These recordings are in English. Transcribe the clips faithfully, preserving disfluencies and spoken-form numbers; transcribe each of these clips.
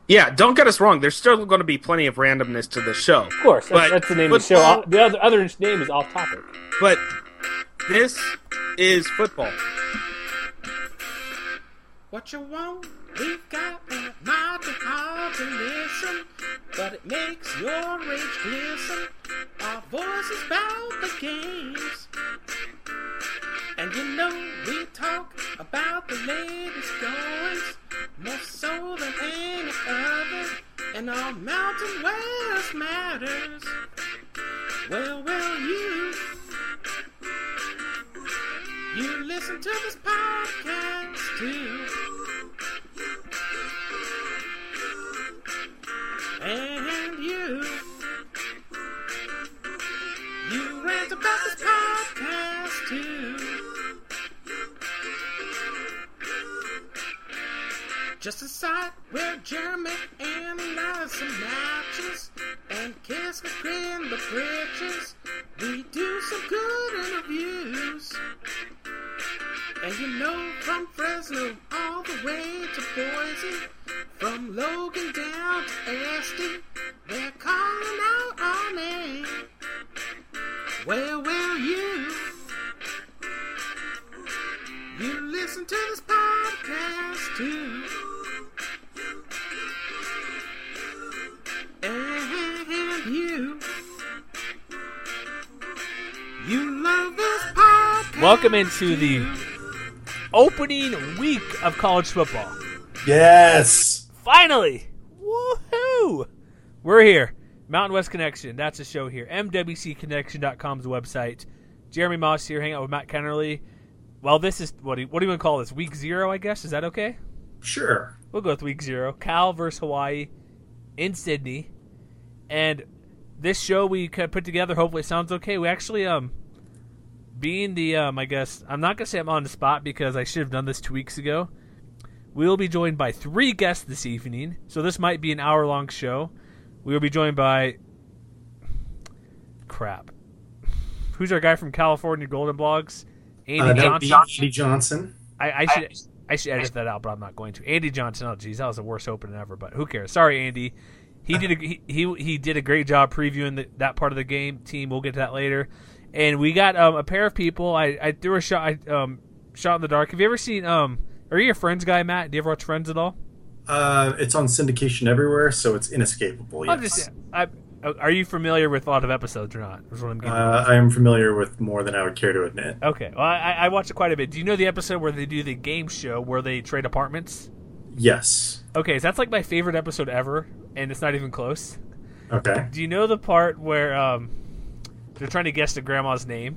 Yeah, don't get us wrong. There's still going to be plenty of randomness to the show. Of course, that's, but that's the name of the show. football- The other, other name is Off Topic. But this is football. What you want, we've got, and it might be hard to listen, but it makes your rage glisten. Our voices about the games, and you know we talk about the latest goings, more so than any other, and our Mountain West matters. Well, well, you, you listen to this podcast too. And you, you rant about this podcast too. Just a site where Jeremy analyzes some matches and Kiss can grin the bridges. We do some good interviews. And you know, from Fresno all the way to Boise, from Logan down to Esty, they're calling out our name. Well, well, you, you listen to this podcast too. And you, you love this podcast. Welcome into the opening week of college football. Yes. Finally! Woohoo! We're here. Mountain West Connection. That's a show here. M W C connection dot com's website. Jeremy Moss here, hanging out with Matt Kennerly. Well, this is, what do you, what do you want to call this? Week zero, I guess? Is that okay? Sure. We'll go with week zero. Cal versus Hawaii in Sydney. And this show we kind of put together, hopefully it sounds okay. We actually, um, being the, um, I guess, I'm not going to say I'm on the spot because I should have done this two weeks ago. We will be joined by three guests this evening, so this might be an hour-long show. We will be joined by... Crap. Who's our guy from California Golden Blogs? Andy Uh, that would Johnson. be Andy Johnson. I, I should I should edit that out, but I'm not going to. Andy Johnson. Oh, geez, that was the worst opening ever. But who cares? Sorry, Andy. He did a he he, he did a great job previewing the, that part of the game. Team. We'll get to that later. And we got um, a pair of people. I, I threw a shot. I, um, shot in the dark. Have you ever seen? Um, are you a Friends guy, Matt? Do you ever watch Friends at all? Uh, it's on syndication everywhere, so it's inescapable. Yes. I'm just. I, are you familiar with a lot of episodes or not? Is what I'm getting at. Uh, I am familiar with more than I would care to admit. Okay. Well, I, I watched it quite a bit. Do you know the episode where they do the game show where they trade apartments? Yes. Okay, so that's like my favorite episode ever, and it's not even close. Okay. Do you know the part where um, they're trying to guess the grandma's name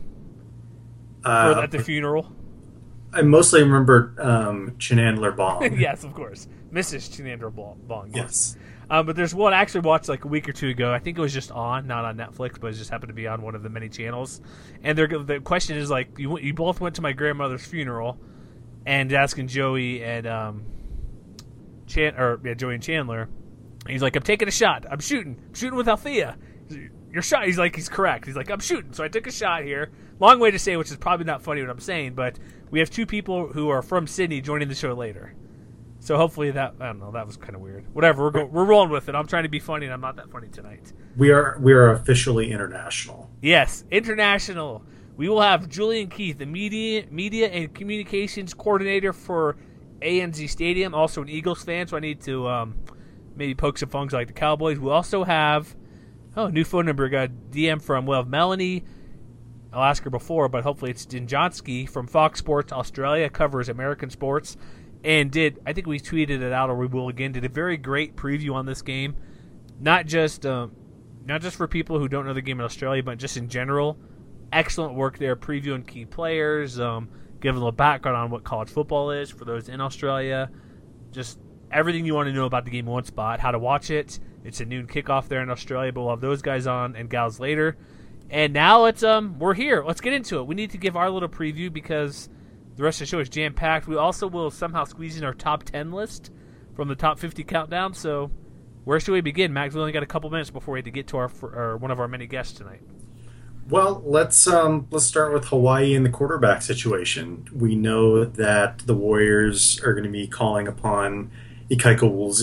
Uh, for, at the funeral? I mostly remember um, Chenandler Bong. Yes, of course. Missus Chenandra Bong. Yes. Um, but there's one I actually watched like a week or two ago. I think it was just on, not on Netflix, but it just happened to be on one of the many channels. And they're, the question is like, you you both went to my grandmother's funeral, and asking Joey and um, Chan or yeah, Joey and Chandler. And he's like, I'm taking a shot. I'm shooting. I'm shooting with Althea. Your shot. He's like, he's correct. He's like, I'm shooting. So I took a shot here. Long way to say, which is probably not funny what I'm saying, but we have two people who are from Sydney joining the show later. So hopefully that, I don't know, that was kind of weird. Whatever, we're go, we're rolling with it. I'm trying to be funny, and I'm not that funny tonight. We are we are officially international. Yes, international. We will have Julian Keith, the media media and communications coordinator for A N Z Stadium, also an Eagles fan, so I need to um, maybe poke some fun like the Cowboys. We also have, oh, new phone number, got a D M from, well, Melanie. I'll ask her before, but hopefully it's Dinjansky from Fox Sports Australia, covers American sports. And did, I think we tweeted it out, or we will again, did a very great preview on this game. Not just um, not just for people who don't know the game in Australia, but just in general. Excellent work there, previewing key players, um, giving a little background on what college football is for those in Australia. Just everything you want to know about the game in one spot, how to watch it. It's a noon kickoff there in Australia, but we'll have those guys on and gals later. And now let's um, we're here. Let's get into it. We need to give our little preview because the rest of the show is jam-packed. We also will somehow squeeze in our top ten list from the top fifty countdown. So where should we begin, Max? We only got a couple minutes before we have to get to our, our one of our many guests tonight. Well, let's um, let's start with Hawaii and the quarterback situation. We know that the Warriors are going to be calling upon Ikaika Woolsey,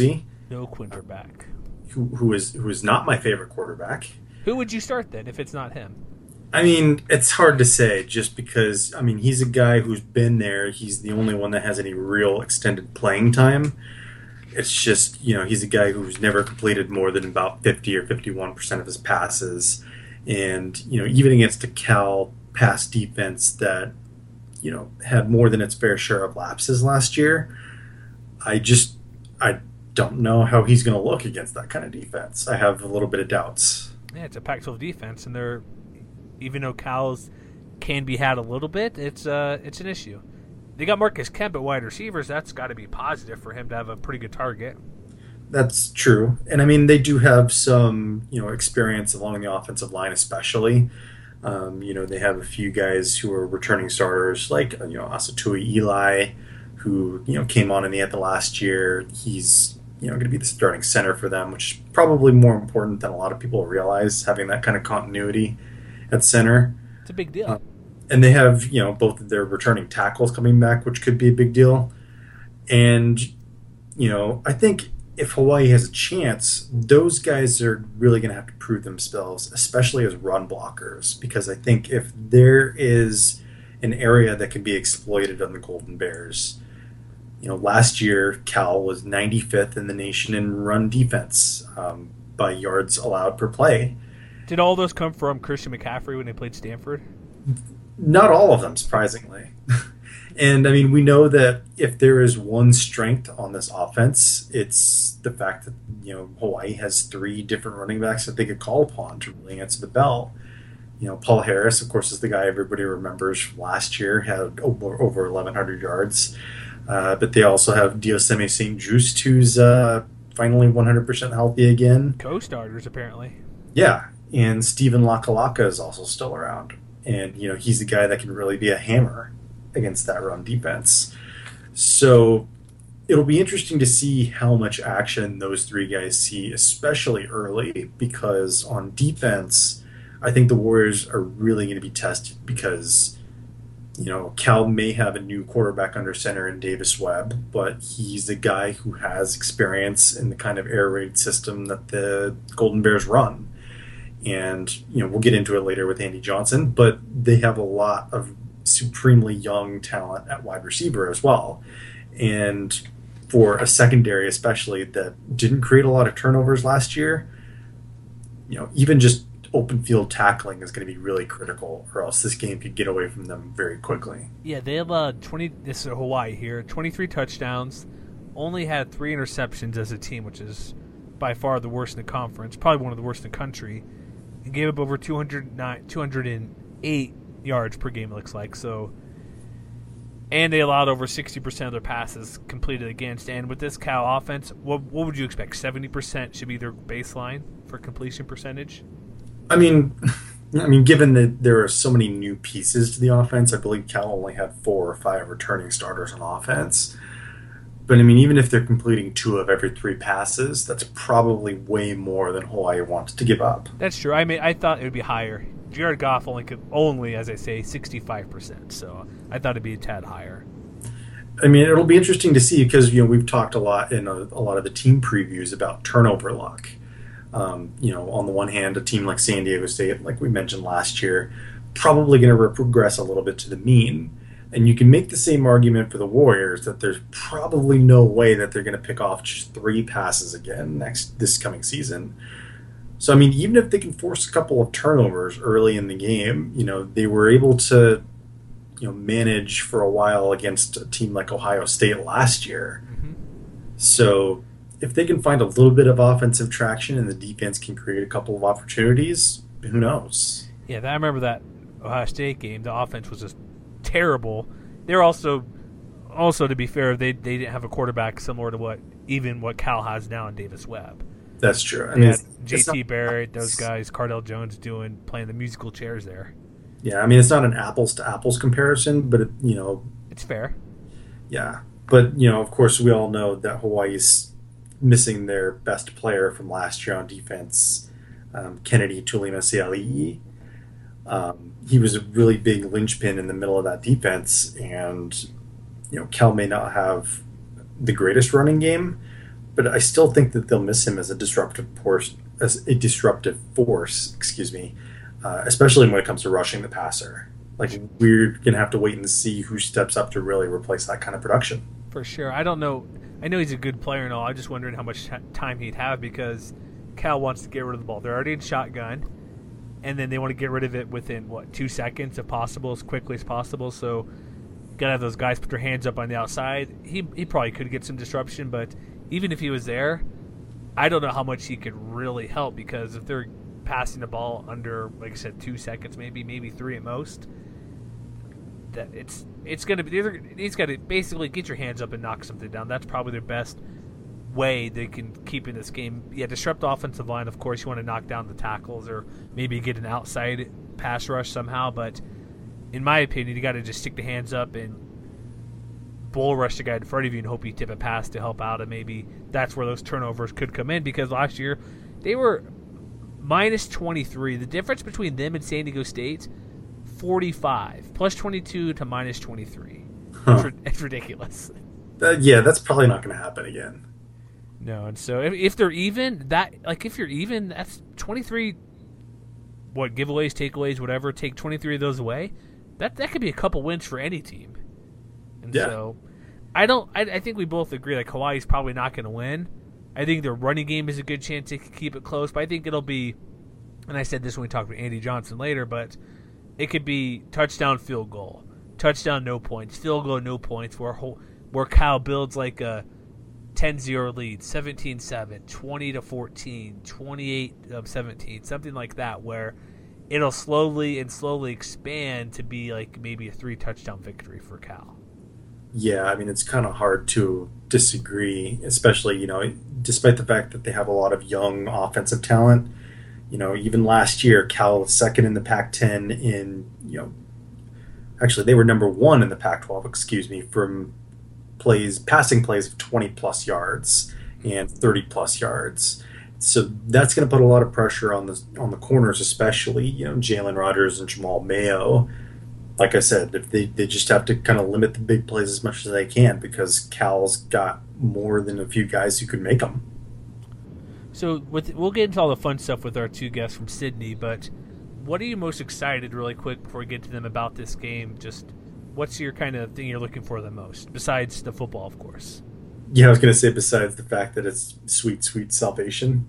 No Quinterback. who who is who is not my favorite quarterback. Who would you start then if it's not him? I mean, it's hard to say just because, I mean, he's a guy who's been there. He's the only one that has any real extended playing time. It's just, you know, he's a guy who's never completed more than about fifty or fifty-one percent of his passes. And, you know, even against a Cal pass defense that, you know, had more than its fair share of lapses last year, I just, I don't know how he's going to look against that kind of defense. I have a little bit of doubts. Yeah, it's a Pac twelve defense, and they're, even though Cal's can be had a little bit, it's uh, it's an issue. They got Marcus Kemp at wide receivers. That's got to be positive for him to have a pretty good target. That's true. And, I mean, they do have some, you know, experience along the offensive line especially. Um, you know, they have a few guys who are returning starters, like, you know, Asatui Eli, who, you know, came on in the end of last year. He's, you know, going to be the starting center for them, which is probably more important than a lot of people realize, having that kind of continuity at center. It's a big deal. Uh, and they have, you know, both of their returning tackles coming back, which could be a big deal. And, you know, I think if Hawaii has a chance, those guys are really going to have to prove themselves, especially as run blockers, because I think if there is an area that can be exploited on the Golden Bears, you know, last year Cal was ninety-fifth in the nation in run defense um, by yards allowed per play. Did all those come from Christian McCaffrey when they played Stanford? Not all of them, surprisingly. And, I mean, we know that if there is one strength on this offense, it's the fact that, you know, Hawaii has three different running backs that they could call upon to really answer the bell. You know, Paul Harris, of course, is the guy everybody remembers from last year, had over, over eleven hundred yards. Uh, but they also have Dioseme Saint Just, who's uh, finally one hundred percent healthy again. Co-starters, apparently. Yeah, and Stephen Lakalaka is also still around. And, you know, he's the guy that can really be a hammer against that run defense. So it'll be interesting to see how much action those three guys see, especially early, because on defense, I think the Warriors are really going to be tested because, you know, Cal may have a new quarterback under center in Davis Webb, but he's a guy who has experience in the kind of air raid system that the Golden Bears run. And, you know, we'll get into it later with Andy Johnson, but they have a lot of supremely young talent at wide receiver as well. And for a secondary especially that didn't create a lot of turnovers last year, you know, even just open field tackling is going to be really critical, or else this game could get away from them very quickly. Yeah, they have uh, twenty. This is Hawaii here. twenty-three touchdowns, only had three interceptions as a team, which is by far the worst in the conference, probably one of the worst in the country. And gave up over two hundred nine, two hundred eight yards per game, it looks like. So, and they allowed over sixty percent of their passes completed against. And with this Cal offense, what what would you expect? seventy percent should be their baseline for completion percentage? I mean, I mean, given that there are so many new pieces to the offense, I believe Cal only had four or five returning starters on offense. But, I mean, even if they're completing two of every three passes, that's probably way more than Hawaii wants to give up. That's true. I mean, I thought it would be higher. Jared Goff only could only, as I say, sixty-five percent. So I thought it'd be a tad higher. I mean, it'll be interesting to see because, you know, we've talked a lot in a, a lot of the team previews about turnover luck. Um, you know, on the one hand, a team like San Diego State, like we mentioned last year, probably going to regress a little bit to the mean. And you can make the same argument for the Warriors that there's probably no way that they're going to pick off just three passes again next this coming season. So, I mean, even if they can force a couple of turnovers early in the game, you know, they were able to, you know, manage for a while against a team like Ohio State last year. Mm-hmm. So if they can find a little bit of offensive traction and the defense can create a couple of opportunities, who knows? Yeah, I remember that Ohio State game. The offense was just terrible. They're also, also to be fair, they they didn't have a quarterback similar to what even what Cal has now in Davis Webb. That's true. I they mean, had J T Barrett, those guys, Cardell Jones doing playing the musical chairs there. Yeah, I mean it's not an apples to apples comparison, but it, you know, it's fair. Yeah, but you know, of course, we all know that Hawaii's missing their best player from last year on defense, um, Kennedy Tulimasiali'i. Um, he was a really big linchpin in the middle of that defense, and you know, Cal may not have the greatest running game, but I still think that they'll miss him as a disruptive force, as a disruptive force, excuse me, uh, especially when it comes to rushing the passer. Like, we're going to have to wait and see who steps up to really replace that kind of production. For sure. I don't know. I know he's a good player and all. I'm just wondering how much time he'd have because Cal wants to get rid of the ball. They're already in shotgun, and then they want to get rid of it within, what, two seconds if possible, as quickly as possible. So got to have those guys put their hands up on the outside. He he probably could get some disruption, but even if he was there, I don't know how much he could really help because if they're passing the ball under, like I said, two seconds, maybe, maybe three at most, that it's it's going to be – he's got to basically get your hands up and knock something down. That's probably their best way they can keep in this game. Yeah, disrupt the offensive line. Of course, you want to knock down the tackles or maybe get an outside pass rush somehow. But in my opinion, you got to just stick the hands up and bull rush the guy in front of you and hope you tip a pass to help out. And maybe that's where those turnovers could come in because last year they were minus twenty-three. The difference between them and San Diego State – forty-five plus twenty-two to minus twenty-three. Huh. It's, it's ridiculous. Uh, yeah, that's probably not going to happen again. No, and so if, if they're even, that like if you're even, that's twenty-three. What giveaways, takeaways, whatever. Take twenty-three of those away. That that could be a couple wins for any team. And yeah. so, I don't. I, I think we both agree like Hawaii's probably not going to win. I think their running game is a good chance they can keep it close, but I think it'll be. And I said this when we talked with Andy Johnson later, but. It could be touchdown, field goal, touchdown, no points, field goal, no points, where where Cal builds like a ten zero lead, seventeen seven, twenty to fourteen, twenty-eight of seventeen, something like that, where it'll slowly and slowly expand to be like maybe a three-touchdown victory for Cal. Yeah, I mean, it's kind of hard to disagree, especially, you know, despite the fact that they have a lot of young offensive talent. You know, even last year, Cal was second in the Pac ten in, you know, actually they were number one in the Pac twelve, excuse me, from plays, passing plays of twenty plus yards and thirty plus yards. So that's going to put a lot of pressure on the on the corners, especially, you know, Jalen Rogers and Jamal Mayo. Like I said, if they, they just have to kind of limit the big plays as much as they can because Cal's got more than a few guys who can make them. So with, we'll get into all the fun stuff with our two guests from Sydney, but what are you most excited, really quick, before we get to them about this game? Just what's your kind of thing you're looking for the most, besides the football, of course? Yeah, I was going to say besides the fact that it's sweet, sweet salvation.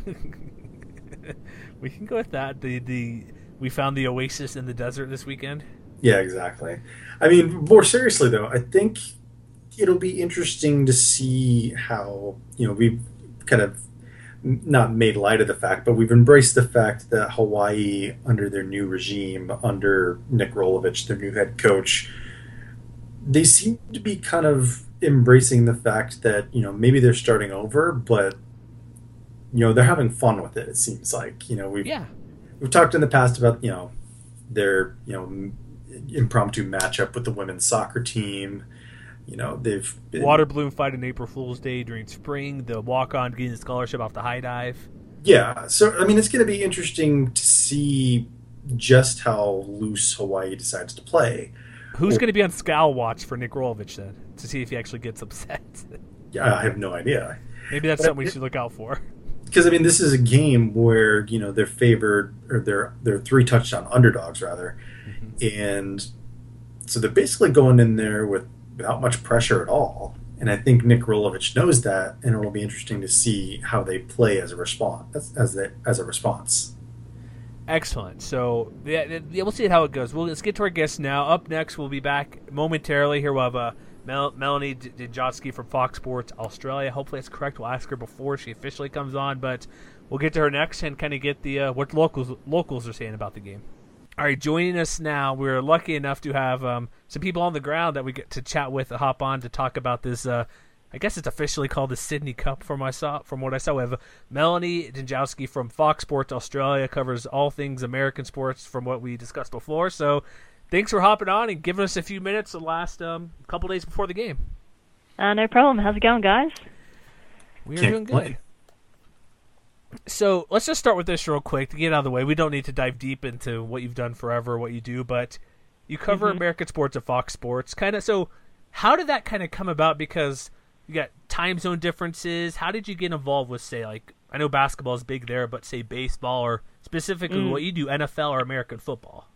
We can go with that. The the we found the oasis in the desert this weekend. Yeah, exactly. I mean, more seriously, though, I think it'll be interesting to see how, you know, we've kind of not made light of the fact, but we've embraced the fact that Hawaii, under their new regime, under Nick Rolovich, their new head coach, they seem to be kind of embracing the fact that, you know, maybe they're starting over, but, you know, they're having fun with it, it seems like. You know, we've, yeah. we've talked in the past about, you know, their, you know, impromptu matchup with the women's soccer team. You know, they've been, water balloon fight on April Fool's Day during spring, the walk-on getting the scholarship off the high dive. Yeah, so, I mean, it's going to be interesting to see just how loose Hawaii decides to play. Who's well, going to be on scowl watch for Nick Rolovich, then, to see if he actually gets upset? Yeah, I have no idea. Maybe that's but something we should look out for. Because, I mean, this is a game where, you know, they're favored, or they're, they're three-touchdown underdogs, rather. Mm-hmm. And so they're basically going in there with without much pressure at all. And I think Nick Rolovich knows that, and it'll be interesting to see how they play as a response. As, as, they, as a response. Excellent. So yeah, yeah, we'll see how it goes. Well, let's get to our guests now. Up next, we'll be back momentarily. Here we'll have uh, Mel- Melanie Dejowski from Fox Sports Australia. Hopefully that's correct. We'll ask her before she officially comes on, but we'll get to her next and kind of get the uh, what locals locals are saying about the game. All right, joining us now, we're lucky enough to have um, some people on the ground that we get to chat with, uh, hop on to talk about this. Uh, I guess it's officially called the Sydney Cup from, I saw, from what I saw. We have Melanie Dejowski from Fox Sports Australia, covers all things American sports from what we discussed before. So thanks for hopping on and giving us a few minutes the last um, couple days before the game. Uh, no problem. How's it going, guys? We are Can't doing good. Play. So let's just start with this real quick to get out of the way. We don't need to dive deep into what you've done forever, what you do, but you cover mm-hmm. American sports at Fox Sports. Kind of. So how did that kind of come about? Because you got time zone differences. How did you get involved with, say, like, I know basketball is big there, but say baseball or specifically Mm. what you do, N F L or American football?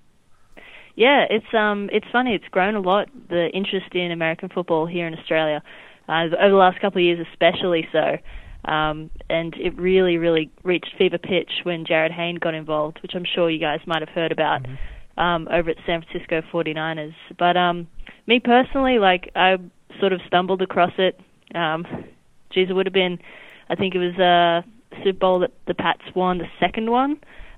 Yeah, it's um, it's funny. It's grown a lot, the interest in American football here in Australia, uh, over the last couple of years, especially so. Um, and it really, really reached fever pitch when Jared Hayne got involved, which I'm sure you guys might have heard about mm-hmm. um, over at San Francisco forty-niners. But um, me personally, like, I sort of stumbled across it. Um, geez, it would have been, I think it was a Super Bowl that the Pats won, the second one.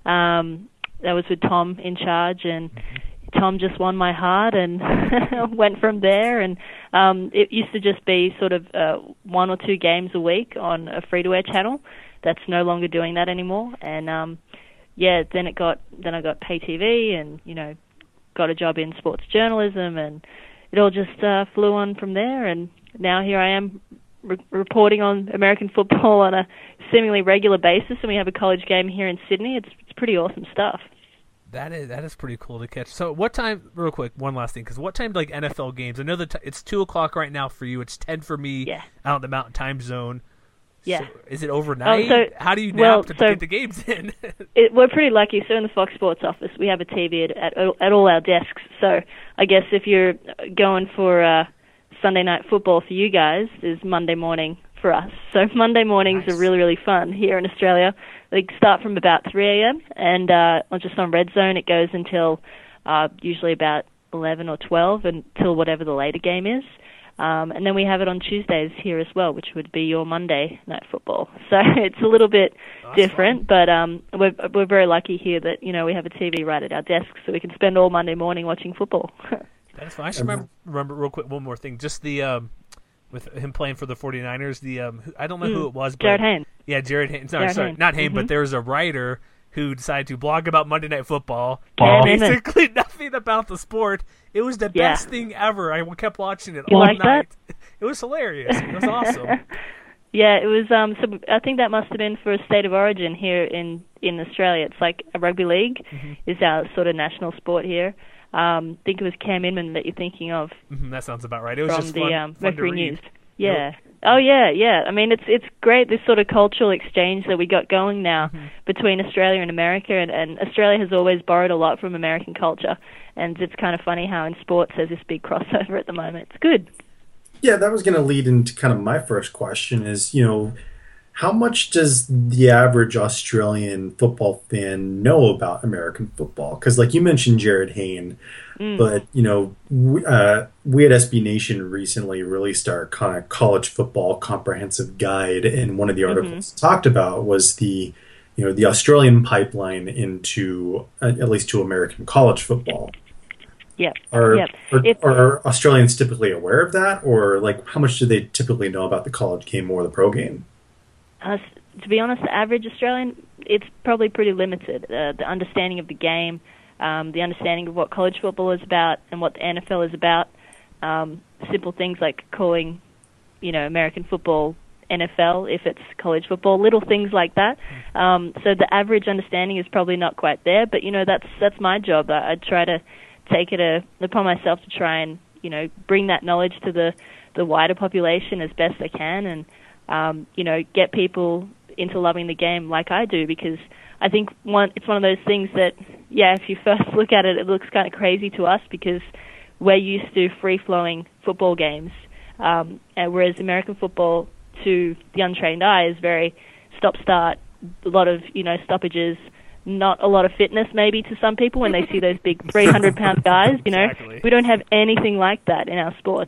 Um, that was with Tom in charge, and Tom just won my heart and went from there. And um, it used to just be sort of uh, one or two games a week on a free-to-air channel. That's no longer doing that anymore. And um, yeah, then it got then I got pay T V, and you know, got a job in sports journalism, and it all just uh, flew on from there. And now here I am re- reporting on American football on a seemingly regular basis, and we have a college game here in Sydney. It's it's pretty awesome stuff. That is that is pretty cool to catch. So, what time? Real quick, one last thing, because what time do, like, N F L games? I know that t- it's two o'clock right now for you. It's ten for me. Yeah. Out in the Mountain Time Zone. Yeah. So is it overnight? Oh, so, How do you nap well, to so get the games in? it, we're pretty lucky. So in the Fox Sports office, we have a T V at at, at all our desks. So I guess if you're going for uh, Sunday night football for you guys, is Monday morning for us. So Monday mornings Nice. are really, really fun here in Australia. They start from about three a.m. and uh, just on Red Zone it goes until uh, usually about eleven or twelve, until whatever the later game is. Um, and then we have it on Tuesdays here as well, which would be your Monday night football. So it's a little bit That's different, but um, we're we're very lucky here that, you know, we have a T V right at our desk, so we can spend all Monday morning watching football. That's fine. I should remember, remember real quick one more thing. Just the um, with him playing for the forty-niners, the um, who- I don't know who it was, but Jared Hayne. yeah, Jared Hayne. Sorry, Jared sorry, Hayne. not Hayne, but Mhm. there was a writer who decided to blog about Monday Night Football. Yeah, and Heyman. basically nothing about the sport. It was the Yeah. best thing ever. I kept watching it You all like that? night. It was hilarious. It was awesome. Yeah, it was. Um, so I think that must have been for a state of origin here in, in Australia. It's like a rugby league Mm-hmm. is our sort of national sport here. Um, I think it was Cam Inman that you're thinking of Mhm, that sounds about right. It was from just the fun, um, fun to Mercury read. News. Yeah. Oh yeah, yeah. I mean, it's it's great, this sort of cultural exchange that we got going now Mm-hmm. between Australia and America, and, and Australia has always borrowed a lot from American culture, and it's kind of funny how in sports there's this big crossover at the moment. It's good. Yeah, that was going to lead into kind of my first question is, you know, how much does the average Australian football fan know about American football? Because, like you mentioned, Jared Hayne, Mm. but, you know, we, uh, we at S B Nation recently released our kind of college football comprehensive guide, and one of the articles Mm-hmm. talked about was the, you know, the Australian pipeline into, uh, at least to American college football. Yep. Are, Yep. are, If- are Australians typically aware of that, or like how much do they typically know about the college game or the pro game? Uh, to be honest, the average Australian, it's probably pretty limited. Uh, the understanding of the game, um, the understanding of what college football is about and what the N F L is about. Um, simple things like calling, you know, American football N F L if it's college football. Little things like that. Um, so the average understanding is probably not quite there. But you know, that's that's my job. I, I try to take it a, upon myself to try and, you know, bring that knowledge to the the wider population as best I can, and um, you know, get people into loving the game like I do, because I think one it's one of those things that, yeah, if you first look at it, it looks kind of crazy to us because we're used to free-flowing football games, um, and whereas American football, to the untrained eye, is very stop-start, a lot of, you know, stoppages, not a lot of fitness maybe to some people when they see those big three hundred pound guys, you know. Exactly. We don't have anything like that in our sports.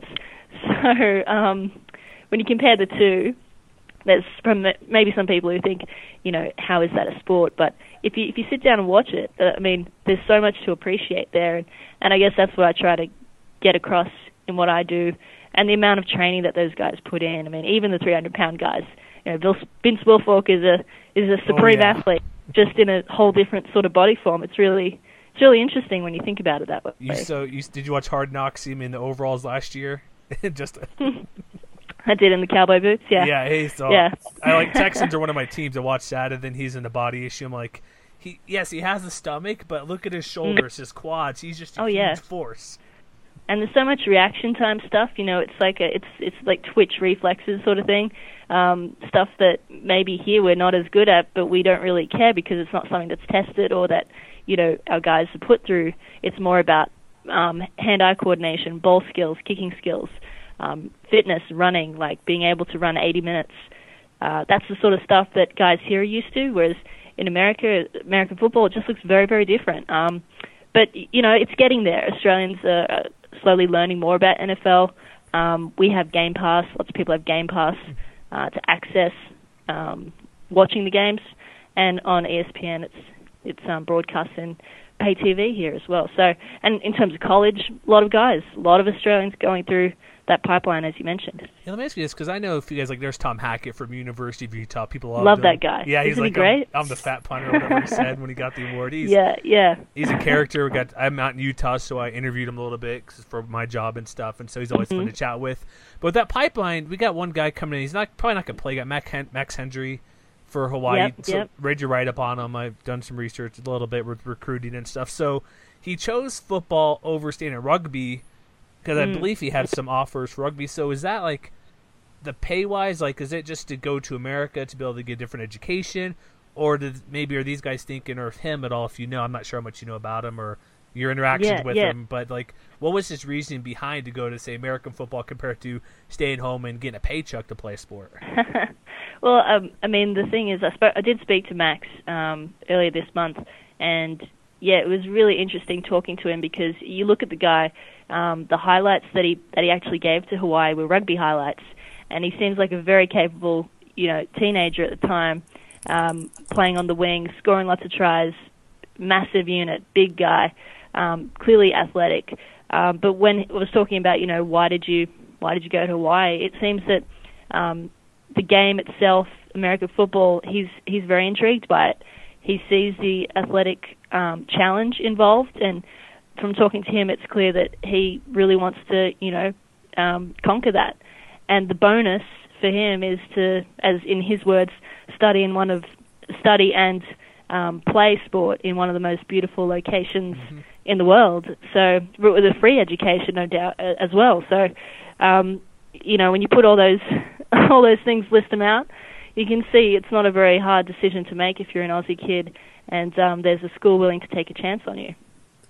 So um, when you compare the two, there's from maybe some people who think, you know, how is that a sport? But if you if you sit down and watch it, uh, I mean, there's so much to appreciate there, and, and I guess that's what I try to get across in what I do, and the amount of training that those guys put in. I mean, even the three hundred pound guys, you know, Bill, Vince Wilfork is a is a supreme yeah. athlete, just in a whole different sort of body form. It's really it's really interesting when you think about it that way. You so you did you watch Hard Knocks? See him in the overalls last year? Just I did in the cowboy boots, yeah. yeah. Hey, so Yeah. I like Texans are one of my teams. I watched that, and then he's in the body issue. I'm like, he yes, he has a stomach, but look at his shoulders, his quads. He's just a Oh, huge yeah. force. and there's so much reaction time stuff. You know, it's like a, it's it's like twitch reflexes sort of thing. Um, stuff that maybe here we're not as good at, but we don't really care because it's not something that's tested or that, you know, our guys are put through. It's more about um, hand-eye coordination, ball skills, kicking skills, um, fitness, running, like being able to run eighty minutes. Uh, that's the sort of stuff that guys here are used to, whereas in America, American football, it just looks very, very different. Um, but, you know, it's getting there. Australians are slowly learning more about N F L. Um, we have Game Pass. Lots of people have Game Pass uh, to access um, watching the games. And on E S P N, it's it's um, broadcast in pay T V here as well. So, and in terms of college, a lot of guys, a lot of Australians going through that pipeline, as you mentioned. Yeah, let me ask you this, because I know if you guys, like, there's Tom Hackett from University of Utah. People love, love him. that guy. Yeah, he's Isn't like, he great? I'm, I'm the fat punter, or whatever he said when he got the award. He's, yeah, yeah. He's a character. We got, I'm out in Utah, so I interviewed him a little bit for my job and stuff, and so he's always Mm-hmm. fun to chat with. But with that pipeline, we got one guy coming in. He's not probably not going to play. We got Mac Hen- Max Hendry for Hawaii. Yep, so yep. read your write-up on him. I've done some research a little bit with recruiting and stuff. So he chose football over staying in rugby because I Mm. believe he had some offers for rugby. So is that like the pay-wise, like, is it just to go to America to be able to get different education, or did maybe are these guys thinking, or him at all? If you know, I'm not sure how much you know about him or your interactions Yeah, with yeah. him, but like, what was his reasoning behind to go to say American football compared to staying home and getting a paycheck to play a sport? Well, um, I mean, the thing is, I, spoke, I did speak to Max um, earlier this month, and yeah, it was really interesting talking to him because you look at the guy, um, the highlights that he that he actually gave to Hawaii were rugby highlights, and he seems like a very capable, you know, teenager at the time, um, playing on the wing, scoring lots of tries, massive unit, big guy, um, clearly athletic. Um, but when I was talking about, you know, why did you why did you go to Hawaii? It seems that um, the game itself, American football, he's he's very intrigued by it. He sees the athletic um, challenge involved, and from talking to him, it's clear that he really wants to, you know, um, conquer that. And the bonus for him is to, as in his words, study in one of study and um, play sport in one of the most beautiful locations mm-hmm. in the world. So with a free education, no doubt, as well. So, um, you know, when you put all those all those things, list them out, you can see it's not a very hard decision to make if you're an Aussie kid and um, there's a school willing to take a chance on you.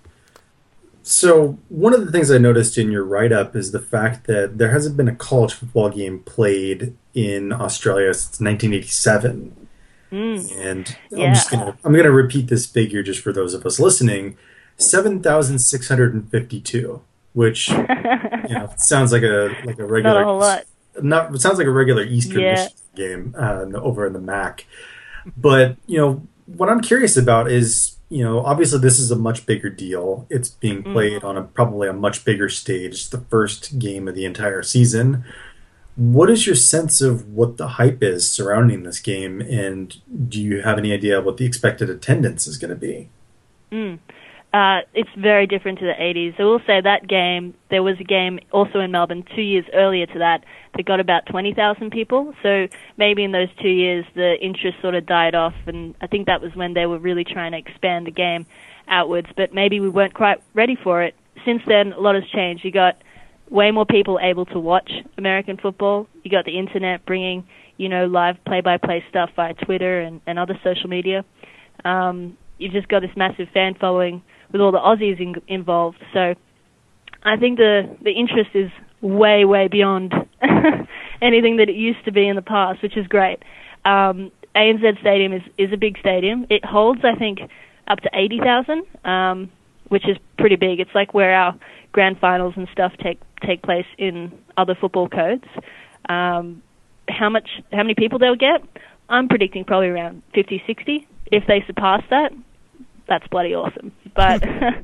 So one of the things I noticed in your write-up is the fact that there hasn't been a college football game played in Australia since nineteen eighty-seven. Mm. And Yeah. I'm just gonna I'm gonna repeat this figure just for those of us listening: seven thousand six hundred fifty-two, which you know sounds like a like a regular Not a whole lot. Not it sounds like a regular Eastern Yeah. Michigan game uh, over in the M A C. But you know what I'm curious about is. You know, obviously this is a much bigger deal. It's being played on a probably a much bigger stage. It's the first game of the entire season. What is your sense of what the hype is surrounding this game, and do you have any idea what the expected attendance is going to be? Mm. Uh, it's very different to the eighties. I will say that game, there was a game also in Melbourne two years earlier to that that got about twenty thousand people. So maybe in those two years the interest sort of died off, and I think that was when they were really trying to expand the game outwards. But maybe we weren't quite ready for it. Since then, a lot has changed. You got way more people able to watch American football. You got the internet bringing, you know, live play-by-play stuff via Twitter and, and other social media. Um, you've just got this massive fan following with all the Aussies in, involved. So I think the, the interest is way, way beyond anything that it used to be in the past, which is great. Um, A N Z Stadium is, is a big stadium. It holds, I think, up to eighty thousand, um, which is pretty big. It's like where our grand finals and stuff take take place in other football codes. Um, how much, how many people they'll get? I'm predicting probably around fifty, sixty. If they surpass that, that's bloody awesome. But,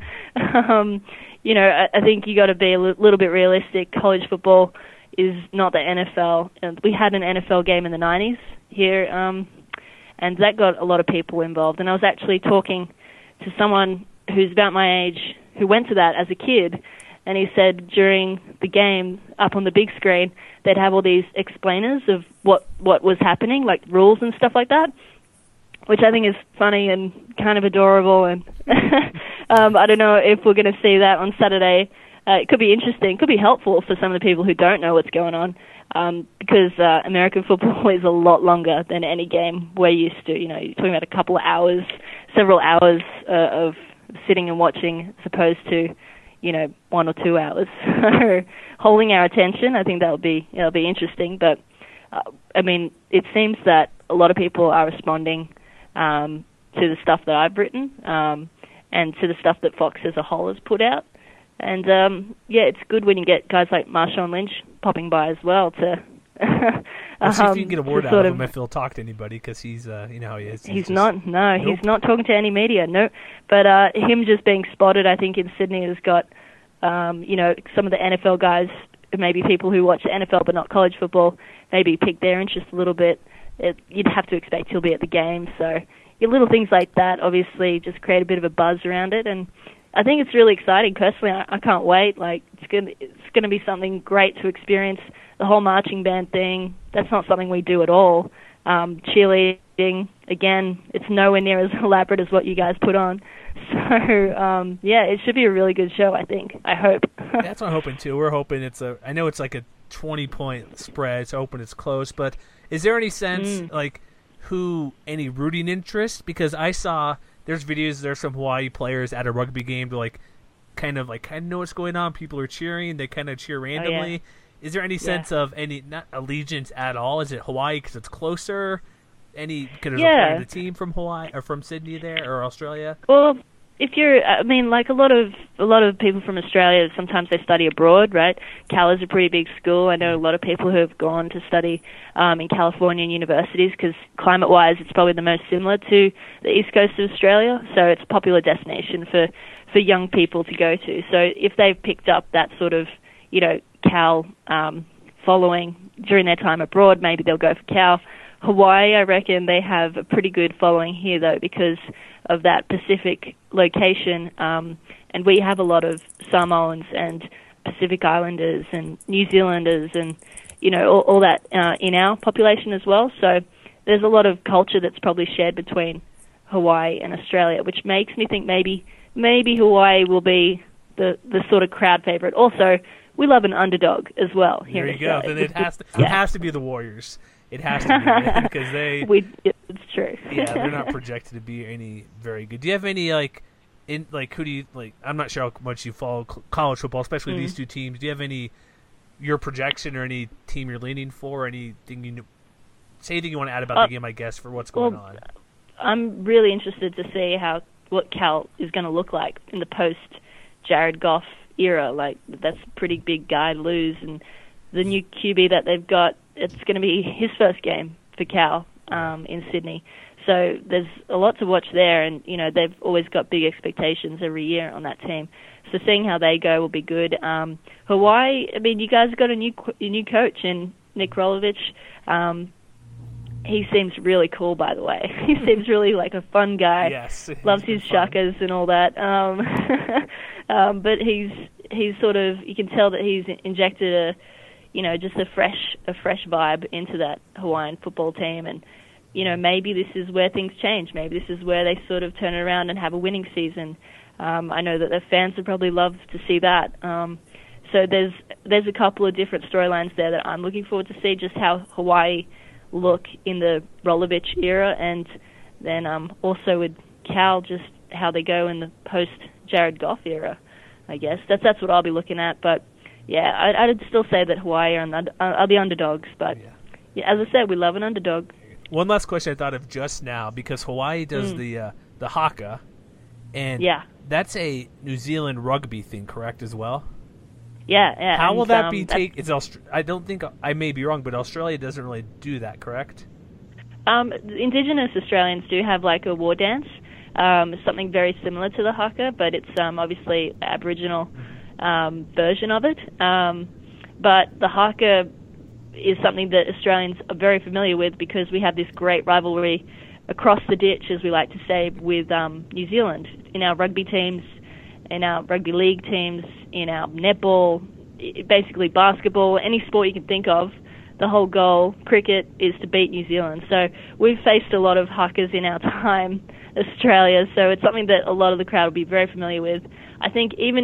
um, you know, I, I think you got to be a li- little bit realistic. College football is not the N F L. And we had an N F L game in the nineties here, um, and that got a lot of people involved. And I was actually talking to someone who's about my age who went to that as a kid, and he said during the game up on the big screen, they'd have all these explainers of what, what was happening, like rules and stuff like that, which I think is funny and kind of adorable. And um, I don't know if we're going to see that on Saturday uh, it could be interesting. It could be helpful for some of the people who don't know what's going on, um, because uh, American football is a lot longer than any game we're used to. You know, you're talking about a couple of hours, several hours uh, of sitting and watching, as opposed to, you know, one or two hours. Holding our attention, I think that'll be that'll be interesting. But uh, I mean, it seems that a lot of people are responding um, to the stuff that I've written, um, and to the stuff that Fox as a whole has put out. And um, yeah, it's good when you get guys like Marshawn Lynch popping by as well to. Let's see if you can get a um, word to out sort of of- him if he'll talk to anybody, because he's, uh, you know how he is. He's just- not. No, Nope. he's not talking to any media. No, but uh, him just being spotted, I think, in Sydney has got, um, you know, some of the N F L guys, maybe people who watch N F L but not college football, maybe piqued their interest a little bit. It, you'd have to expect he'll be at the game. So your little things like that, obviously, just create a bit of a buzz around it, and I think it's really exciting. Personally, I, I can't wait. Like it's gonna, it's gonna be something great to experience. The whole marching band thing, that's not something we do at all. Um, cheerleading, again, it's nowhere near as elaborate as what you guys put on. So, um, yeah, it should be a really good show, I think. I hope. That's what I'm hoping too. We're hoping it's a. I know it's like a twenty point spread, so hoping it's close. But is there any sense Mm. like who any rooting interest? Because I saw there's videos there's some Hawaii players at a rugby game to like kind of like kind of know what's going on. People are cheering. They kind of cheer randomly. Is there any sense of any not allegiance at all? Is it Hawaii because it's closer? Any because there's a Yeah. player on the team from Hawaii or from Sydney there or Australia? Well, if you're, I mean, like a lot of a lot of people from Australia, sometimes they study abroad, right? Cal is a pretty big school. I know a lot of people who have gone to study um, in Californian universities because climate-wise, it's probably the most similar to the east coast of Australia. So it's a popular destination for for young people to go to. So if they've picked up that sort of, you know, Cal um, following during their time abroad, maybe they'll go for Cal. Hawaii, I reckon they have a pretty good following here, though, because of that Pacific location. Um, and we have a lot of Samoans and Pacific Islanders and New Zealanders and, you know, all, all that uh, in our population as well. So there's a lot of culture that's probably shared between Hawaii and Australia, which makes me think maybe maybe Hawaii will be the, the sort of crowd favorite. Also, we love an underdog as well here There in you go. Australia. Then it has to Yeah. it has to be the Warriors. It has to be because they We, it's true. yeah, they're not projected to be any very good. Do you have any like in like who do you like? I'm not sure how much you follow c- college football, especially Mm. these two teams. Do you have any your projection or any team you're leaning for? Anything you say anything you want to add about Uh, the game? I guess for what's going well, on. I'm really interested to see how what Cal is going to look like in the post Jared Goff era. Like that's a pretty big guy to lose, and the new Q B that they've got, it's going to be his first game for Cal um, in Sydney. So there's a lot to watch there, and you know they've always got big expectations every year on that team. So seeing how they go will be good. Um, Hawaii, I mean, you guys got a new co- a new coach in Nick Rolovich. Um, he seems really cool, by the way. He seems really like a fun guy. Yes, Loves it's been his fun. shakas and all that. Um, um, but he's he's sort of, you can tell that he's injected a, you know, just a fresh a fresh vibe into that Hawaiian football team, and you know maybe this is where things change. Maybe this is where they sort of turn it around and have a winning season. Um, I know that the fans would probably love to see that. Um, so there's there's a couple of different storylines there that I'm looking forward to see, just how Hawaii look in the Rolovich era, and then um, also with Cal, just how they go in the post Jared Goff era. I guess that's that's what I'll be looking at. But yeah, I, I'd still say that Hawaii are, on the, are the underdogs. But Yeah. yeah, as I said, we love an underdog. One last question I thought of just now, because Hawaii does Mm. the uh, the haka, and Yeah. that's a New Zealand rugby thing, correct as well? Yeah, yeah. How and, will that um, be that's- taken? It's Aust- I don't think I may be wrong, but Australia doesn't really do that, correct? Um, Indigenous Australians do have like a war dance, um, something very similar to the haka, but it's um, obviously Aboriginal um, version of it. Um, but the haka is something that Australians are very familiar with because we have this great rivalry across the ditch, as we like to say, with um, New Zealand in our rugby teams, in our rugby league teams, in our netball, i- basically basketball, any sport you can think of. The whole goal, cricket, is to beat New Zealand. So we've faced a lot of hakas in our time, Australia, so it's something that a lot of the crowd will be very familiar with. I think even if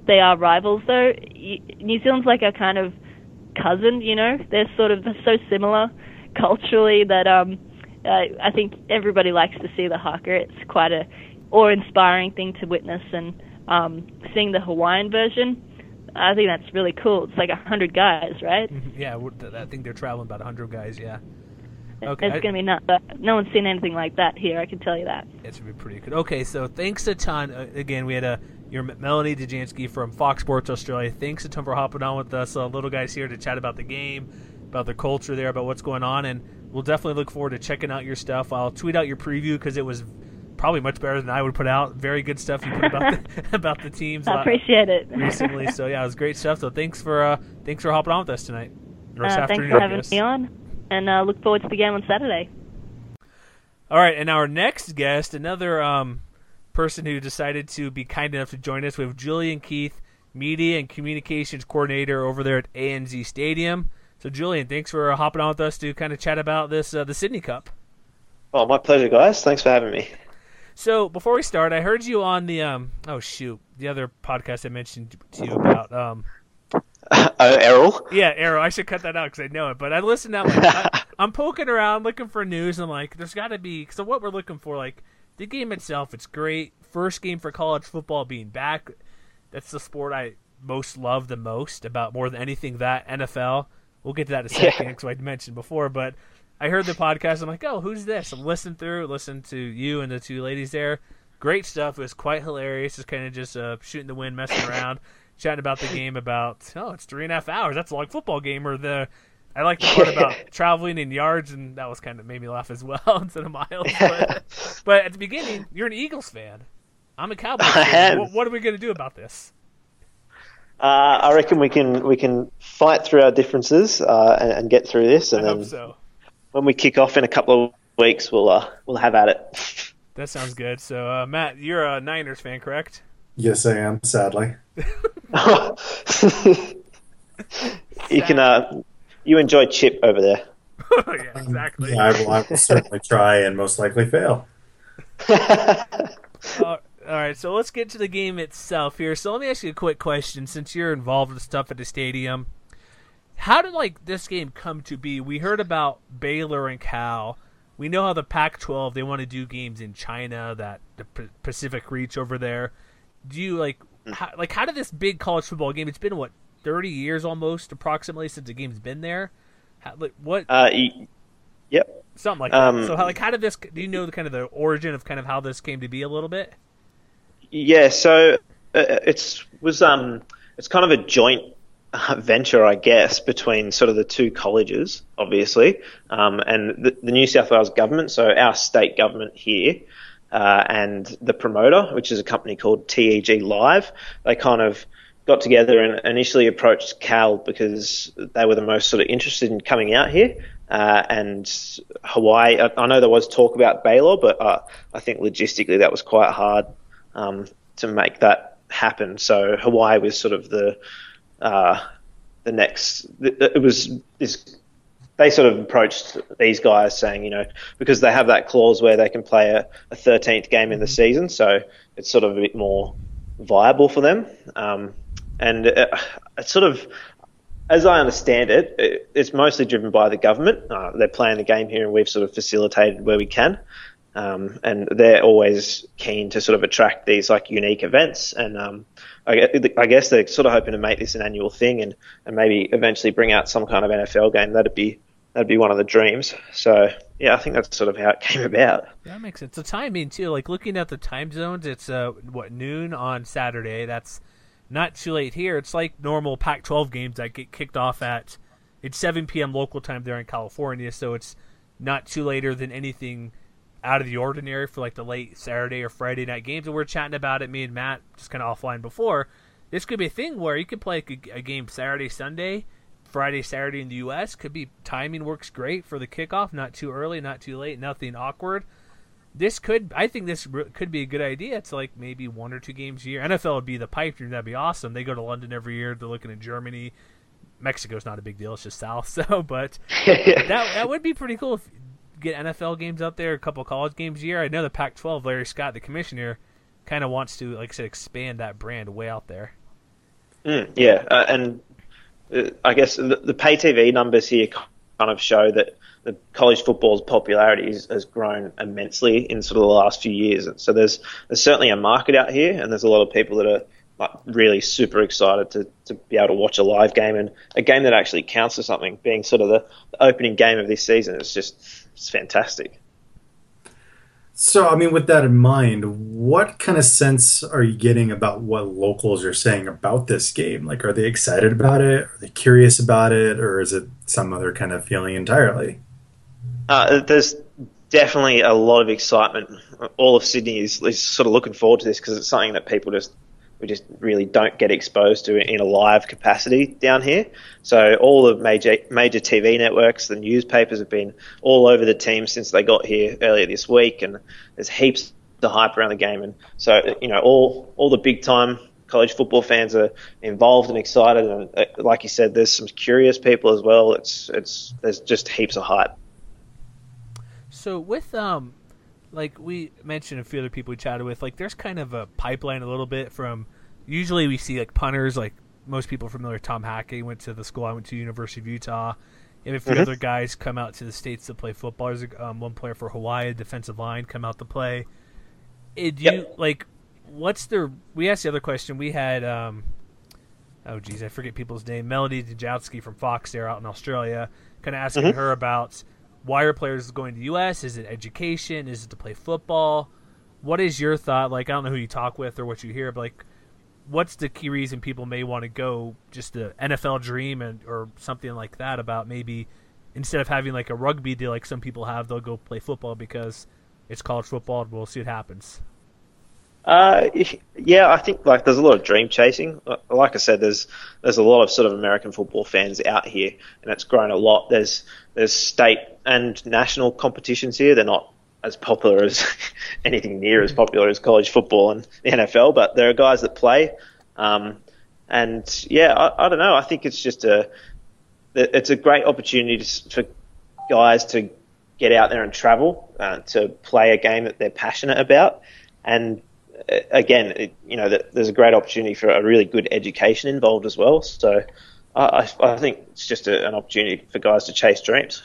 they are rivals, though. New Zealand's like a kind of cousin, you know. They're sort of they're so similar culturally that um, uh, I think everybody likes to see the haka. It's quite a awe-inspiring thing to witness, and um, seeing the Hawaiian version, I think that's really cool. It's like a hundred guys, right? Yeah, I think they're traveling about a hundred guys. Yeah. Okay. It's going to be nuts. No one's seen anything like that here, I can tell you that. It's going to be pretty good. Okay, so thanks a ton. Uh, again, we had a your Melanie Djansky from Fox Sports Australia. Thanks a ton for hopping on with us, uh, little guys here, to chat about the game, about the culture there, about what's going on, and we'll definitely look forward to checking out your stuff. I'll tweet out your preview because it was probably much better than I would put out. Very good stuff you put about the, about the teams. I appreciate it. Recently, so yeah, it was great stuff. So thanks for uh, thanks for hopping on with us tonight. Or this uh, thanks afternoon, for I having guess. me on, and uh, look forward to the game on Saturday. All right, and our next guest, another um, person who decided to be kind enough to join us, we have Julian Keith, Media and Communications Coordinator over there at A N Z Stadium. So, Julian, thanks for hopping on with us to kind of chat about this, uh, the Sydney Cup. Oh, my pleasure, guys. Thanks for having me. So, before we start, I heard you on the, um, oh, shoot, the other podcast I mentioned to you about. Um, oh, Errol? Yeah, Arrow. I should cut that out because I know it. But I listened out. Like, I, I'm poking around looking for news. And I'm like, there's got to be. So what we're looking for, like the game itself, it's great. First game for college football being back. That's the sport I most love the most about more than anything. That N F L. We'll get to that in a second because I mentioned before. But I heard the podcast. I'm like, oh, who's this? I'm listening through, listened to you and the two ladies there. Great stuff. It was quite hilarious. Just kind of just uh, shooting the wind, messing around. Chatting about the game about, oh, it's three and a half hours. That's a long football game. Or the, I like the part about traveling in yards, and that was kind of made me laugh as well instead of miles. But, but at the beginning, you're an Eagles fan. I'm a Cowboys fan. What, what are we going to do about this? Uh, I reckon we can we can fight through our differences uh, and, and get through this, and I then hope so. When we kick off in a couple of weeks, we'll uh, we'll have at it. That sounds good. So, uh, Matt, you're a Niners fan, correct? Yes, I am, sadly. You can uh, you enjoy Chip over there. Yeah, exactly. Yeah, I will, I will certainly try and most likely fail. uh, all right, so let's get to the game itself here. So let me ask you a quick question, since you're involved with stuff at the stadium. How did like this game come to be? We heard about Baylor and Cal. We know how the Pac twelve, they want to do games in China, that the P- Pacific Reach over there. Do you like how, like how did this big college football game? It's been what thirty years almost, approximately, since the game's been there. How, like what? Uh, y- yep. Something like um, that. So how like how did this? Do you know the kind of the origin of kind of how this came to be a little bit? Yeah. So uh, it's was um it's kind of a joint venture, I guess, between sort of the two colleges, obviously, um, and the, the New South Wales government, so our state government here, uh, and the promoter, which is a company called T E G Live. They kind of got together and initially approached Cal because they were the most sort of interested in coming out here, uh, and Hawaii. I, I know there was talk about Baylor, but uh, I think logistically that was quite hard um, to make that happen. So Hawaii was sort of the Uh, the next, it was this. They sort of approached these guys saying, you know, because they have that clause where they can play a, a thirteenth game in the season, so it's sort of a bit more viable for them. Um, and it, it's sort of, as I understand it, it, it's mostly driven by the government. Uh, they're playing the game here, and we've sort of facilitated where we can. Um, and they're always keen to sort of attract these like unique events, and um, I, I guess they're sort of hoping to make this an annual thing, and, and maybe eventually bring out some kind of N F L game. That'd be that'd be one of the dreams. So yeah, I think that's sort of how it came about. That makes sense. The timing too, like looking at the time zones, it's uh what noon on Saturday. That's not too late here. It's like normal Pac twelve games that get kicked off at it's seven p.m. local time there in California, so it's not too later than anything out of the ordinary for like the late Saturday or Friday night games. And we're chatting about it, me and Matt, just kind of offline before. This could be a thing where you could play a, a game Saturday, Sunday, Friday, Saturday in the U S. Could be timing works great for the kickoff, not too early, not too late, nothing awkward. This could, I think this could be a good idea. It's like maybe one or two games a year. N F L would be the pipe dream. That'd be awesome. They go to London every year. They're looking at Germany. Mexico's not a big deal. It's just south. So, but that that would be pretty cool if get N F L games out there, a couple college games a year. I know the Pac twelve, Larry Scott, the commissioner, kind of wants to, like I said, expand that brand way out there. Mm, yeah, uh, and uh, I guess the, the pay T V numbers here kind of show that the college football's popularity is, has grown immensely in sort of the last few years. And so there's there's certainly a market out here, and there's a lot of people that are like really super excited to, to be able to watch a live game, and a game that actually counts for something, being sort of the, the opening game of this season. It's just it's fantastic. So, I mean, with that in mind, what kind of sense are you getting about what locals are saying about this game? Like, are they excited about it? Are they curious about it? Or is it some other kind of feeling entirely? Uh, there's definitely a lot of excitement. All of Sydney is, is sort of looking forward to this because it's something that people just we just really don't get exposed to in a live capacity down here. So all the major major T V networks, the newspapers have been all over the team since they got here earlier this week, and there's heaps of hype around the game. And so, you know, all all the big time college football fans are involved and excited. And uh, like you said, there's some curious people as well. It's it's there's just heaps of hype. So with um, like we mentioned a few other people we chatted with, like there's kind of a pipeline a little bit from. Usually we see like punters, like most people familiar with Tom Hackey went to the school I went to, University of Utah. And a few Mm-hmm. other guys come out to the States to play football. There's um, one player for Hawaii, defensive line, come out to play. It, you Yep. like what's the? We asked the other question. We had um, oh geez, I forget people's name. Melody Dejowski from Fox there out in Australia, kind of asking Mm-hmm. her about why are players going to the U S? Is it education? Is it to play football? What is your thought? Like I don't know who you talk with or what you hear, but like. What's the key reason people may want to go just the N F L dream and or something like that about maybe instead of having like a rugby deal like some people have, they'll go play football because it's college football and we'll see what happens. Uh, yeah, I think like there's a lot of dream chasing. Like I said, there's there's a lot of sort of American football fans out here, and it's grown a lot. There's there's state and national competitions here. They're not as popular as anything near as popular as college football and the N F L, but there are guys that play. Um, and yeah, I, I don't know. I think it's just a, it's a great opportunity to, for guys to get out there and travel, uh, to play a game that they're passionate about. And uh, again, it, you know, that there's a great opportunity for a really good education involved as well. So I, I think it's just a, an opportunity for guys to chase dreams.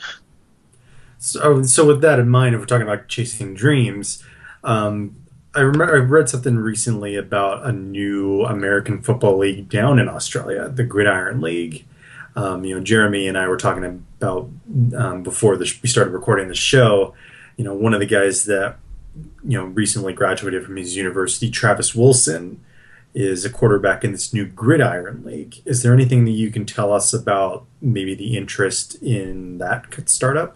So, so with that in mind, if we're talking about chasing dreams, um, I remember I read something recently about a new American football league down in Australia, the Gridiron League. Um, you know, Jeremy and I were talking about um, before the, we started recording the show. You know, one of the guys that you know recently graduated from his university, Travis Wilson, is a quarterback in this new Gridiron League. Is there anything that you can tell us about maybe the interest in that startup?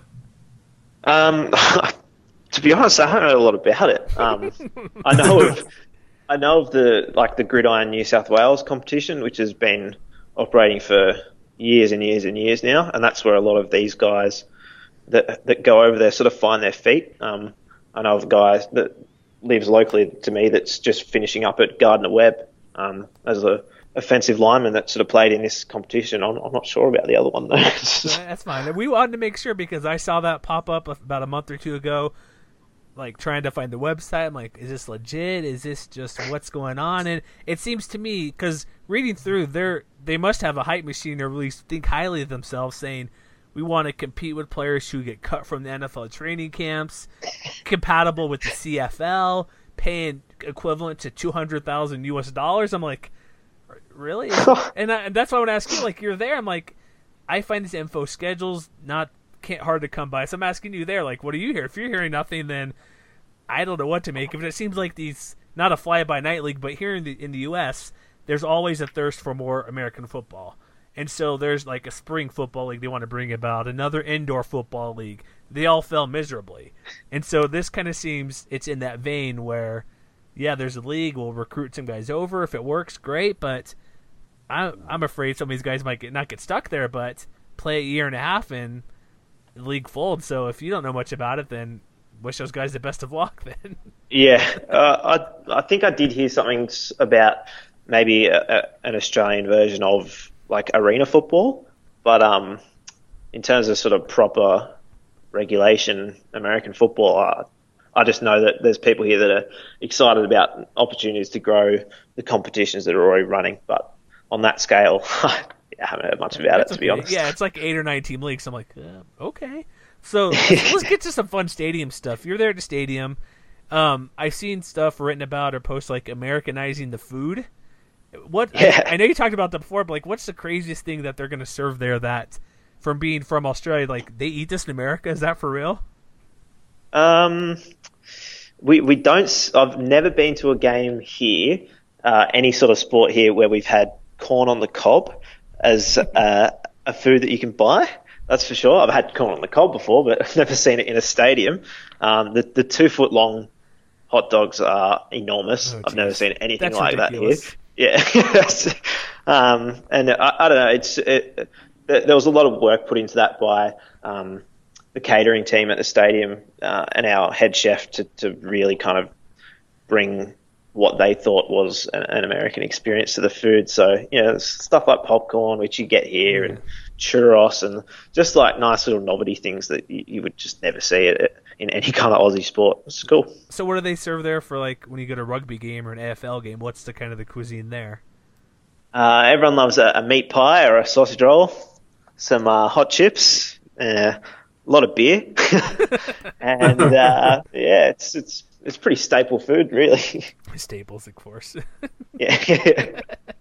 Um, to be honest, I don't know a lot about it. Um, I know of, I know of the like the Gridiron New South Wales competition, which has been operating for years and years and years now, and that's where a lot of these guys that that go over there sort of find their feet. Um, I know of a guy that lives locally to me that's just finishing up at Gardner Webb um, as a offensive lineman that sort of played in this competition. I'm, I'm not sure about the other one though. That's fine. We wanted to make sure because I saw that pop up about a month or two ago, like trying to find the website. I'm like, is this legit? Is this just what's going on? And it seems to me, because reading through, they're, they must have a hype machine or at least think highly of themselves saying, we want to compete with players who get cut from the N F L training camps, compatible with the C F L, paying equivalent to two hundred thousand U S dollars. I'm like, really? and, I, and that's why I want to ask you, like, you're there. I'm like, I find these info schedules not can't hard to come by. So I'm asking you there, like, what do you hear? If you're hearing nothing, then I don't know what to make of it. It seems like these, not a fly-by-night league, but here in the in the U S, there's always a thirst for more American football. And so there's like a spring football league they want to bring about, another indoor football league. They all fell miserably. And so this kind of seems it's in that vein where, yeah, there's a league, we'll recruit some guys over. If it works, great, but I, I'm afraid some of these guys might get, not get stuck there, but play a year and a half and the league folds. So if you don't know much about it, then wish those guys the best of luck then. Yeah, uh, I I think I did hear something about maybe a, a, an Australian version of like arena football, but um, in terms of sort of proper regulation, American football, I, I just know that there's people here that are excited about opportunities to grow the competitions that are already running. But on that scale, I haven't heard much about That's it, to be okay. honest. Yeah, it's like eight or nine team leagues. I'm like, uh, okay. So let's, let's get to some fun stadium stuff. You're there at the stadium. Um, I've seen stuff written about or posts like Americanizing the food. What Yeah. I, I know you talked about that before, but like, what's the craziest thing that they're going to serve there that, from being from Australia, like they eat this in America? Is that for real? Um, we we don't. I've never been to a game here, uh, any sort of sport here where we've had corn on the cob as uh, a food that you can buy. That's for sure. I've had corn on the cob before, but I've never seen it in a stadium. Um, the the two foot long hot dogs are enormous. Oh, I've never seen anything That's like ridiculous. that here. Yeah, um, and I, I don't know. It's it, there was a lot of work put into that by um, the catering team at the stadium uh, and our head chef to, to really kind of bring what they thought was an, an American experience to the food. So, you know, stuff like popcorn, which you get here, and churros, and just like nice little novelty things that you, you would just never see it in any kind of Aussie sport. It's cool. So what do they serve there for, like, when you go to a rugby game or an A F L game? What's the kind of the cuisine there? Uh, everyone loves a, a meat pie or a sausage roll, some uh, hot chips, uh, a lot of beer, and uh, yeah, it's it's it's pretty staple food, really. Staples, of course. Yeah.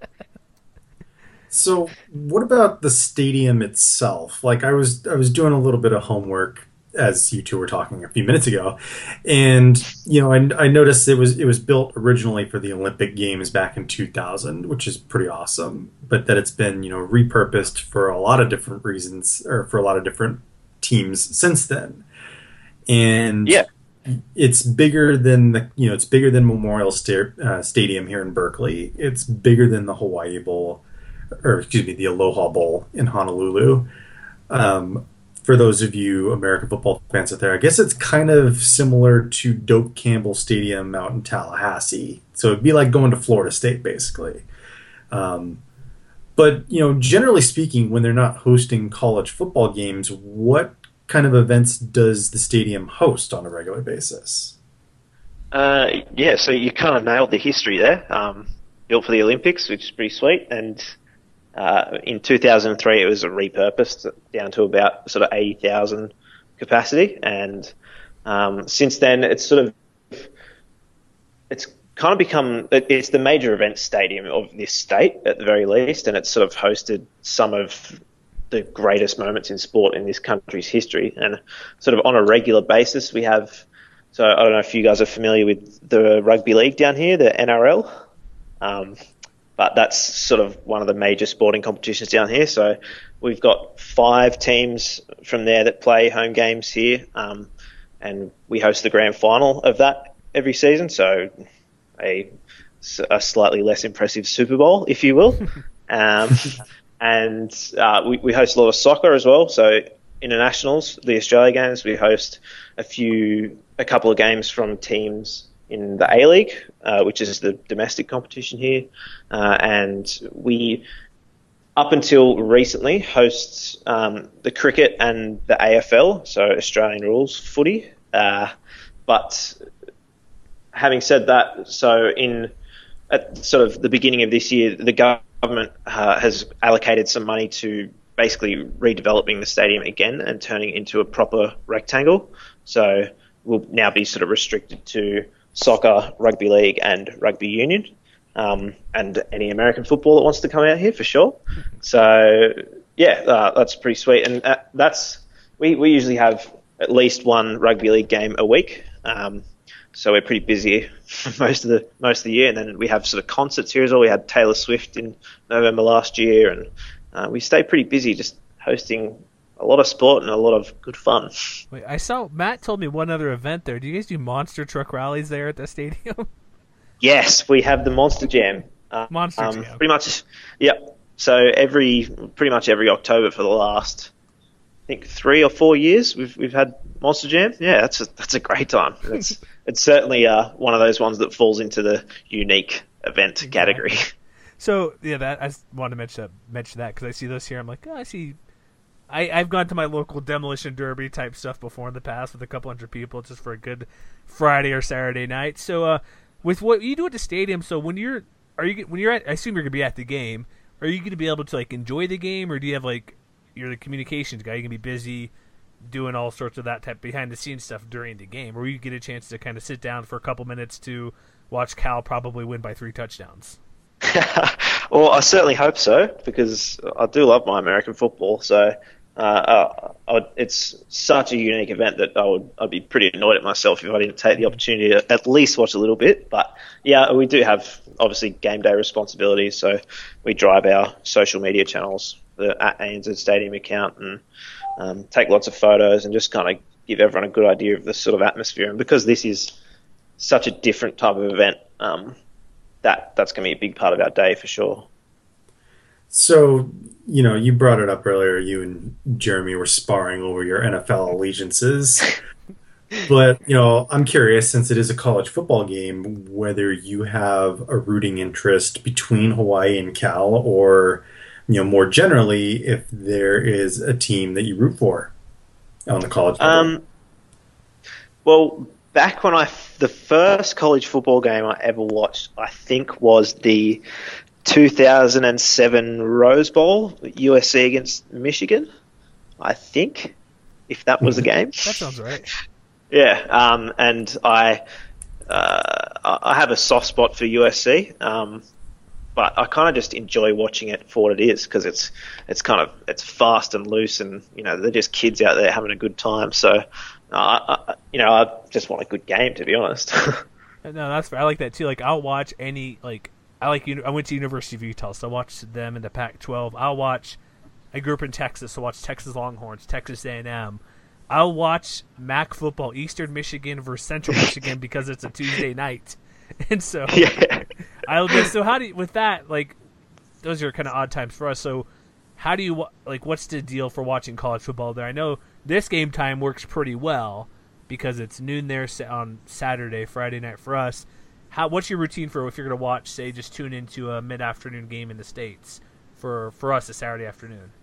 So, what about the stadium itself? Like, I was I was doing a little bit of homework as you two were talking a few minutes ago, and you know, I, I noticed it was it was built originally for the Olympic Games back in two thousand, which is pretty awesome. But that it's been, you know, repurposed for a lot of different reasons, or for a lot of different teams since then. And Yeah. it's bigger than the you know it's bigger than Memorial Sta- uh, Stadium here in Berkeley. It's bigger than the Hawaii Bowl, or excuse me, the Aloha Bowl in Honolulu. Um, for those of you American football fans out there, I guess it's kind of similar to Doak Campbell Stadium out in Tallahassee. So it'd be like going to Florida State, basically. Um, but, you know, generally speaking, when they're not hosting college football games, what kind of events does the stadium host on a regular basis? Uh, yeah, so you kind of nailed the history there. Um, built for the Olympics, which is pretty sweet, and Uh, in two thousand three, it was repurposed down to about sort of eighty thousand capacity, and um, since then, it's sort of it's kind of become it's the major event stadium of this state at the very least, and it's sort of hosted some of the greatest moments in sport in this country's history, and sort of on a regular basis, we have. So I don't know if you guys are familiar with the rugby league down here, the N R L. Um, But that's sort of one of the major sporting competitions down here. So we've got five teams from there that play home games here, um, and we host the grand final of that every season. So a, a slightly less impressive Super Bowl, if you will. um, and uh, we, we host a lot of soccer as well. So internationals, the Australia games, we host a few, a couple of games from teams in the A-League, uh, which is the domestic competition here. Uh, and we, up until recently, host um, the cricket and the A F L, so Australian rules footy. Uh, but having said that, so in at sort of the beginning of this year, the government uh, has allocated some money to basically redeveloping the stadium again and turning it into a proper rectangle. So we'll now be sort of restricted to soccer, rugby league, and rugby union, um, and any American football that wants to come out here for sure. So yeah, uh, that's pretty sweet, and uh, that's we, we usually have at least one rugby league game a week. Um, so we're pretty busy most of the most of the year, and then we have sort of concerts here as well. We had Taylor Swift in November last year, and uh, we stay pretty busy just hosting a lot of sport and a lot of good fun. Wait, I saw Matt told me one other event there. Do you guys do monster truck rallies there at the stadium? Yes, we have the Monster Jam. Uh, Monster um, Jam. Pretty much, yep. So every, pretty much every October for the last, I think three or four years, we've we've had Monster Jam. Yeah, that's a, that's a great time. It's it's certainly uh, one of those ones that falls into the unique event category. So yeah, that I just wanted to mention that, mention that because I see those here. I'm like, oh, I see. I, I've gone to my local demolition derby type stuff before in the past with a couple hundred people just for a good Friday or Saturday night. So uh, with what you do at the stadium, so when you're are you when you're at, I assume you're gonna be at the game. are you going to be able to like enjoy the game, or do you have like you're the communications guy, you can be busy doing all sorts of that type behind the scenes stuff during the game, or you get a chance to kind of sit down for a couple minutes to watch Cal probably win by three touchdowns? Well, I certainly hope so, because I do love my American football. So uh, uh, I would, it's such a unique event that I would I'd be pretty annoyed at myself if I didn't take the opportunity to at least watch a little bit. But yeah, we do have obviously game day responsibilities, so we drive our social media channels, the at A N Z Stadium account, and um, take lots of photos and just kind of give everyone a good idea of the sort of atmosphere. And because this is such a different type of event, um, that that's going to be a big part of our day for sure. So, you know, you brought it up earlier. You and Jeremy were sparring over your N F L allegiances. But, you know, I'm curious, since it is a college football game, whether you have a rooting interest between Hawaii and Cal, or, you know, more generally, if there is a team that you root for on the college level. Um, well, back when I, the first college football game I ever watched, I think was the two thousand seven Rose Bowl, U S C against Michigan, I think, if that was the game. That sounds right. Yeah, um, and I uh, I have a soft spot for U S C, um, but I kind of just enjoy watching it for what it is, because it's it's kind of it's fast and loose, and you know they're just kids out there having a good time. So, uh, I, you know, I just want a good game, to be honest. No, that's fair. I like that too. Like, I'll watch any like I like I went to University of Utah, so I watched them in the Pac twelve. I'll watch. I grew up in Texas, so I watch Texas Longhorns, Texas A and M. I'll watch M A C football, Eastern Michigan versus Central Michigan, because it's a Tuesday night, and so yeah. I'll just, so how do you, with that, like, those are kind of odd times for us. So how do you like? What's the deal for watching college football there? I know this game time works pretty well because it's noon there on Saturday, Friday night for us. How what's your routine for if you're going to watch, say, just tune into a mid-afternoon game in the States for for us a Saturday afternoon?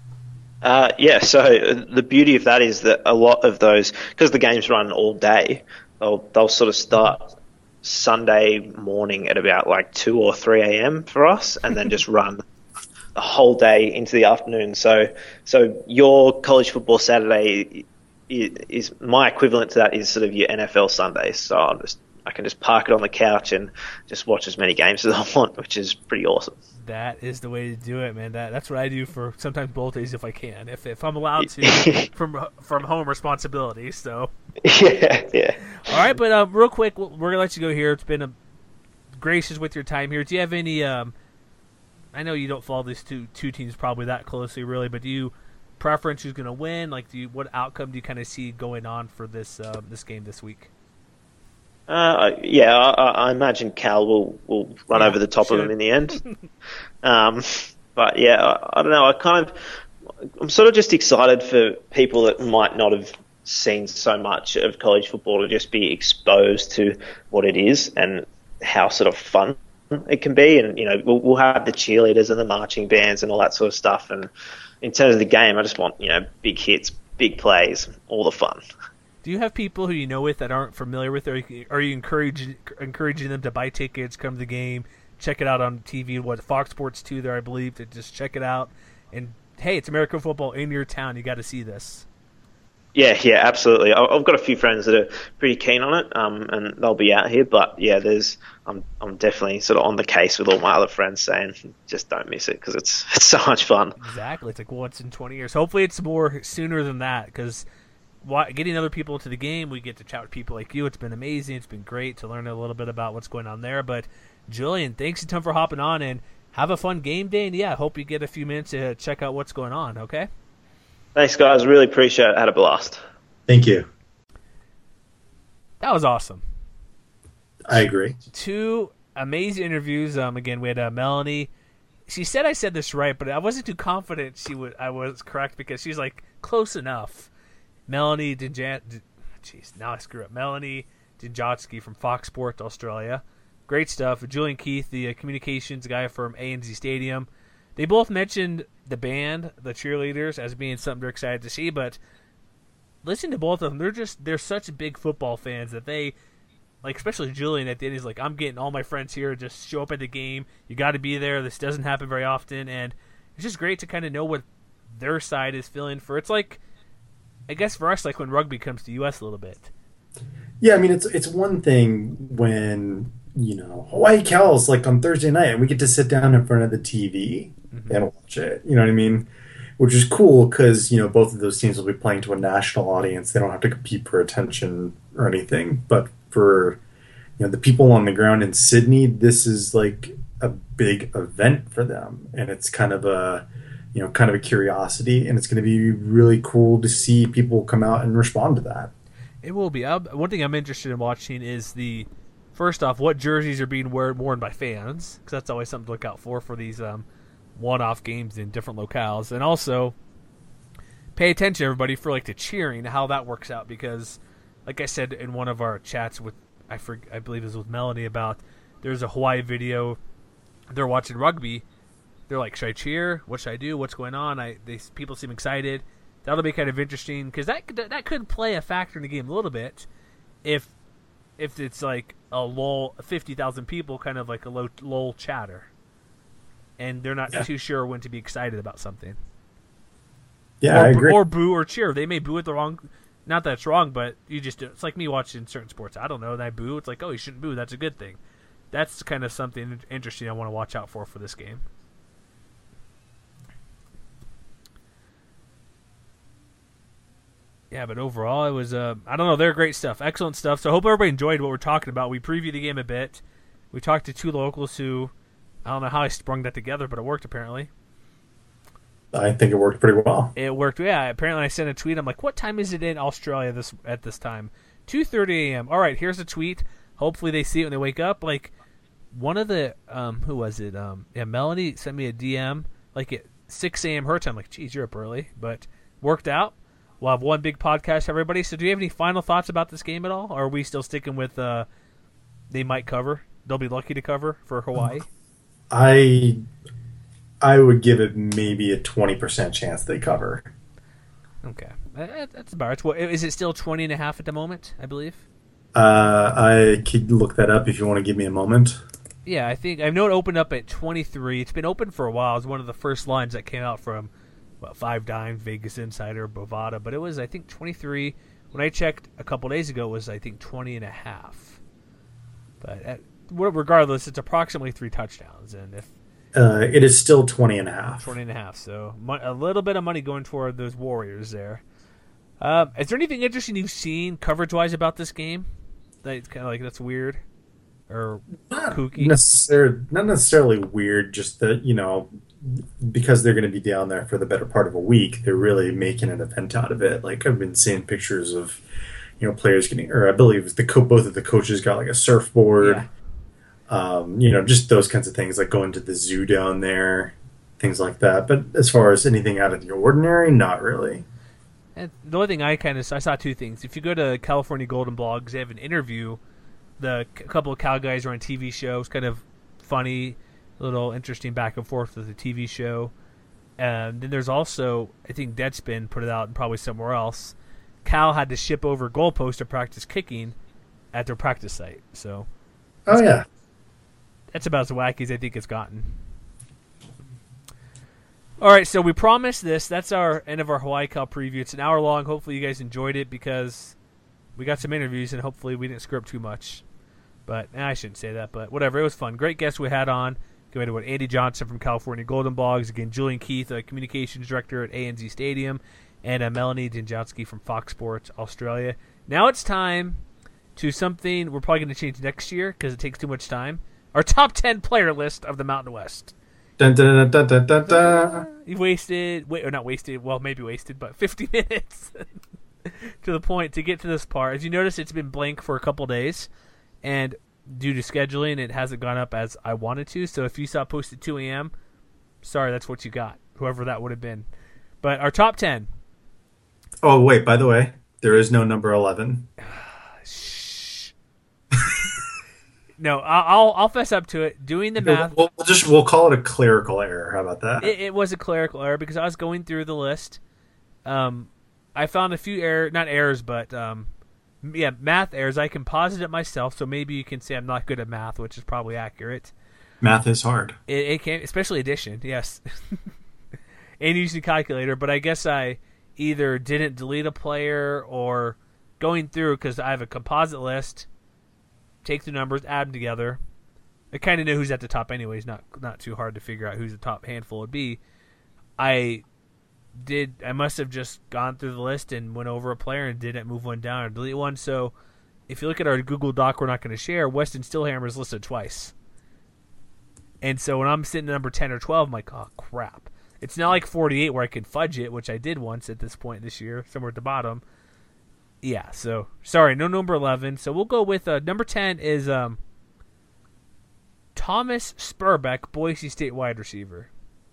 Uh, yeah, so the beauty of that is that a lot of those, because the games run all day, they'll they'll sort of start Sunday morning at about like two or three a.m. for us, and then just run the whole day into the afternoon. So so your college football Saturday is, is my equivalent to that is sort of your N F L Sundays. So I'll just I can just park it on the couch and just watch as many games as I want, which is pretty awesome. That is the way to do it, man. That that's what I do for sometimes both days if I can, if if I'm allowed to from from home responsibilities. So yeah, yeah. All right, but um, real quick, we're gonna let you go here. It's been a gracious with your time here. Do you have any? Um, I know you don't follow these two two teams probably that closely, really, but do you preference who's gonna win? Like, do you what outcome do you kind of see going on for this uh, this game this week? Uh, yeah, I, I imagine Cal will, will run yeah, over the top sure. of them in the end. um, but yeah, I, I don't know. I kind of, I'm sort of just excited for people that might not have seen so much of college football to just be exposed to what it is and how sort of fun it can be. And, you know, we'll, we'll have the cheerleaders and the marching bands and all that sort of stuff. And in terms of the game, I just want, you know, big hits, big plays, all the fun. Do you have people who you know with that aren't familiar with it? Or are you encouraging encouraging them to buy tickets, come to the game, check it out on T V? What, Fox Sports two there, I believe, to just check it out. And, hey, it's American football in your town. You got to see this. Yeah, yeah, absolutely. I've got a few friends that are pretty keen on it, um, and they'll be out here. But yeah, there's I'm I'm definitely sort of on the case with all my other friends, saying just don't miss it because it's it's so much fun. Exactly. It's like once in twenty years. Hopefully, it's more sooner than that because. Getting other people to the game, we get to chat with people like you. It's been amazing. It's been great to learn a little bit about what's going on there. But, Julian, thanks a ton for hopping on, and have a fun game day. And, yeah, I hope you get a few minutes to check out what's going on, okay? Thanks, guys. Really appreciate it. Had a blast. Thank you. That was awesome. I agree. Two amazing interviews. Um, again, we had uh, Melanie. She said I said this right, but I wasn't too confident she would. I was correct because she's, like, close enough. Melanie Dinjan, jeez, now I screw up. Melanie Dinjatsky from Fox Sports Australia, great stuff. Julian Keith, the uh, communications guy from A N Z Stadium. They both mentioned the band, the cheerleaders, as being something they're excited to see. But listening to both of them, they're just they're such big football fans that they like especially Julian at the end, he's like, I'm getting all my friends here. Just show up at the game. You got to be there. This doesn't happen very often, and it's just great to kind of know what their side is feeling for. It's like, I guess for us, like when rugby comes to U S a little bit. Yeah, I mean, it's it's one thing when, you know, Hawaii Cal's like on Thursday night and we get to sit down in front of the T V mm-hmm. and watch it. You know what I mean? Which is cool because, you know, both of those teams will be playing to a national audience. They don't have to compete for attention or anything. But for, you know, the people on the ground in Sydney, this is like a big event for them. And it's kind of a, you know, kind of a curiosity. And it's going to be really cool to see people come out and respond to that. It will be. I'm, one thing I'm interested in watching is the, first off, what jerseys are being wear, worn by fans, because that's always something to look out for for these um, one-off games in different locales. And also, pay attention, everybody, for like the cheering, how that works out. Because, like I said in one of our chats with, I for, I believe it was with Melanie, about there's a Hawaii video. They're watching rugby. They're like, should I cheer? What should I do? What's going on? I they people seem excited. That'll be kind of interesting because that that could play a factor in the game a little bit if if it's like a lull, fifty thousand people, kind of like a low lull chatter, and they're not yeah. too sure when to be excited about something. Yeah, or, I agree. Or boo or cheer. They may boo at the wrong. Not that it's wrong, but you just do. It's like me watching certain sports. I don't know, and I boo. It's like, oh, you shouldn't boo. That's a good thing. That's kind of something interesting I want to watch out for for this game. Yeah, but overall, it was, uh, I don't know, they're great stuff. Excellent stuff. So I hope everybody enjoyed what we're talking about. We previewed the game a bit. We talked to two locals who, I don't know how I sprung that together, but it worked apparently. I think it worked pretty well. It worked, yeah. Apparently I sent a tweet. I'm like, what time is it in Australia this at this time? two thirty a.m. All right, here's a tweet. Hopefully they see it when they wake up. Like, one of the, um, who was it? Um, yeah, Melanie sent me a D M, like at six a.m. her time. I'm like, geez, you're up early. But worked out. We'll have one big podcast, everybody. So do you have any final thoughts about this game at all? Or are we still sticking with uh, they might cover? They'll be lucky to cover for Hawaii? I I would give it maybe a twenty percent chance they cover. Okay. That's about it. Is it still twenty and a half at the moment, I believe? Uh, I could look that up if you want to give me a moment. Yeah, I think I know it opened up at twenty-three. It's been open for a while. It was one of the first lines that came out from well, Five Dimes, Vegas Insider, Bovada, but it was, I think, twenty-three. When I checked a couple days ago, it was, I think, twenty and a half. But at, regardless, it's approximately three touchdowns. And if uh, it is still twenty and a half. twenty and a half, so a little bit of money going toward those Warriors there. Um, is there anything interesting you've seen coverage-wise about this game? That's kind of like, that's weird? Or not kooky? Necessarily, not necessarily weird, just that, you know, because they're going to be down there for the better part of a week, they're really making an event out of it. Like, I've been seeing pictures of, you know, players getting, or I believe the co- both of the coaches got like a surfboard. Yeah. Um, you know, just those kinds of things, like going to the zoo down there, things like that. But as far as anything out of the ordinary, not really. And the only thing I kind of I saw two things. If you go to California Golden Blogs, they have an interview. The a couple of Cal guys are on T V shows, kind of funny, a little interesting back and forth with the T V show. And then there's also, I think Deadspin put it out and probably somewhere else. Cal had to ship over goalposts to practice kicking at their practice site. So, oh yeah, that's about as wacky as I think it's gotten. All right, so we promised this. That's our end of our Hawaii Cal preview. It's an hour long. Hopefully you guys enjoyed it because we got some interviews and hopefully we didn't screw up too much. But eh, I shouldn't say that, but whatever. It was fun. Great guests we had on. Go to what Andy Johnson from California Golden Blogs. Again, Julian Keith, a communications director at A N Z Stadium. And uh, Melanie Dynjowski from Fox Sports Australia. Now it's time to something we're probably going to change next year because it takes too much time. Our top ten player list of the Mountain West. Dun, dun, dun, dun, dun, dun. You wasted, wait, or not wasted, well, maybe wasted, but fifty minutes to the point to get to this part. As you notice, it's been blank for a couple days, and due to scheduling, it hasn't gone up as I wanted to. So if you saw posted two a.m., sorry, that's what you got, whoever that would have been. But our top ten. Oh, wait, by the way, there is no number eleven. Shh. No, I'll I'll fess up to it. Doing the math, we'll, we'll just we'll call it a clerical error. How about that? It, it was a clerical error because I was going through the list. Um, I found a few error, not errors, but um, yeah, math errors. I can posit it myself, so maybe you can say I'm not good at math, which is probably accurate. Math is hard. It, it can, especially addition, yes. And using a calculator, but I guess I either didn't delete a player or going through because I have a composite list, take the numbers, add them together. I kind of know who's at the top anyways, not not too hard to figure out who's the top handful would be. I did. I must have just gone through the list and went over a player and didn't move one down or delete one. So if you look at our Google Doc we're not going to share, Weston Stillhammer is listed twice. And so when I'm sitting at number ten or twelve, I'm like, oh, crap. It's not like forty-eight where I can fudge it, which I did once at this point this year, somewhere at the bottom. Yeah, so, sorry, no number eleven. So we'll go with uh, number ten is um, Thomas Spurbeck, Boise State wide receiver.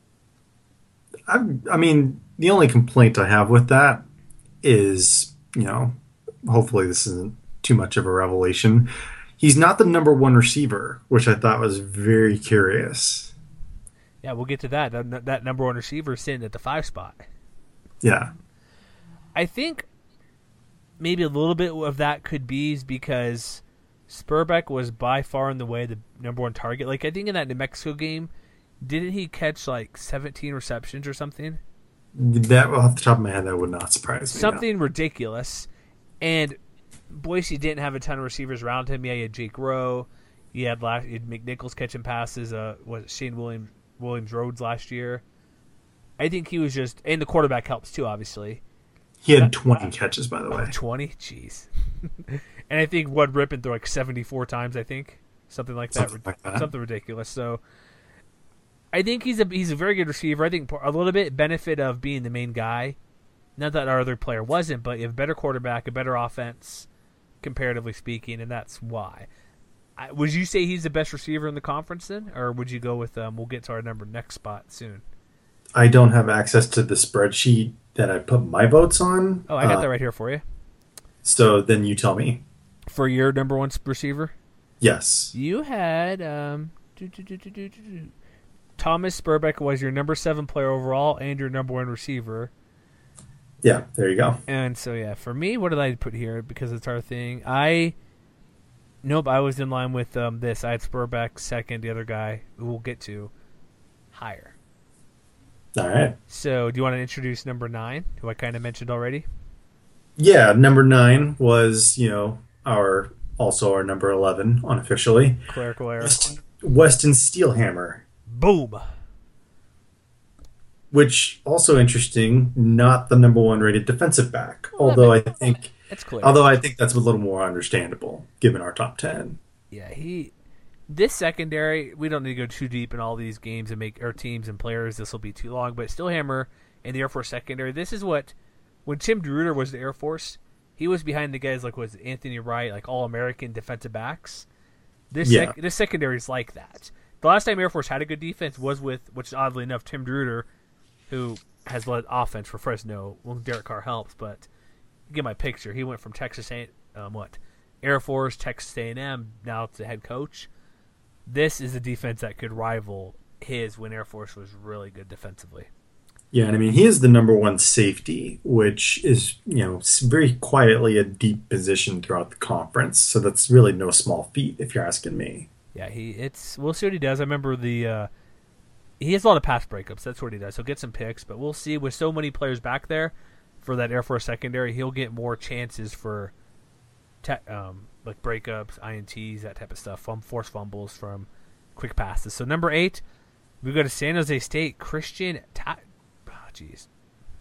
I, I mean, the only complaint I have with that is, you know, hopefully this isn't too much of a revelation. He's not the number one receiver, which I thought was very curious. Yeah, we'll get to that. That, that number one receiver is sitting at the five spot. Yeah. I think maybe a little bit of that could be because Spurbeck was by far in the way the number one target. Like, I think in that New Mexico game, didn't he catch like seventeen receptions or something? That, off the top of my head, that would not surprise me. Something no. ridiculous. And Boise didn't have a ton of receivers around him. Yeah, you had Jake Rowe. You had, last, you had McNichols catching passes. Uh, was it Shane Williams, Williams Rhodes last year? I think he was just... And the quarterback helps too, obviously. He had twenty catches, by the way. Oh, twenty? Jeez. And I think Bud Rippon threw like seventy-four times, I think. Something like that. Something like that. Something ridiculous. So I think he's a he's a very good receiver. I think a little bit benefit of being the main guy. Not that our other player wasn't, but you have a better quarterback, a better offense, comparatively speaking, and that's why. I, would you say he's the best receiver in the conference then? Or would you go with, um, we'll get to our number next spot soon. I don't have access to the spreadsheet that I put my votes on. Oh, I got uh, that right here for you. So then you tell me. For your number one receiver? Yes. You had um, do, do, do, do, do, do. Thomas Spurbeck was your number seven player overall and your number one receiver. Yeah, there you go. And so, yeah, for me, what did I put here? Because it's our thing. I, nope, I was in line with um, this. I had Spurbeck second, the other guy, who we'll get to, higher. All right. So, do you want to introduce number nine, who I kind of mentioned already? Yeah, number nine was, you know, our also our number eleven unofficially. Clerical error. Weston, Weston Steelhammer. Boom. Which also interesting, not the number one rated defensive back. Well, although I makes, think, it's clear. although I think that's a little more understandable given our top ten. Yeah, he. This secondary, we don't need to go too deep in all these games and make our teams and players. This will be too long. But Steelhammer in the Air Force secondary, this is what when Tim DeRuyter was the Air Force, he was behind the guys like was Anthony Wright, like all American defensive backs. This yeah. sec, this secondary is like that. The last time Air Force had a good defense was with, which is oddly enough, Tim DeRuyter, who has led offense for Fresno. Well, Derek Carr helps, but you get my picture. He went from Texas A, um, what, Air Force, Texas A and M, now to head coach. This is a defense that could rival his when Air Force was really good defensively. Yeah, and I mean, he is the number one safety, which is, you know, very quietly a deep position throughout the conference. So that's really no small feat, if you're asking me. Yeah, he it's we'll see what he does. I remember the uh, he has a lot of pass breakups. That's what he does. He'll get some picks, but we'll see. With so many players back there for that Air Force secondary, he'll get more chances for te- um, like breakups, I N Ts, that type of stuff, fum- forced fumbles from quick passes. So number eight, we go to San Jose State, Christian. Ta- oh, jeez.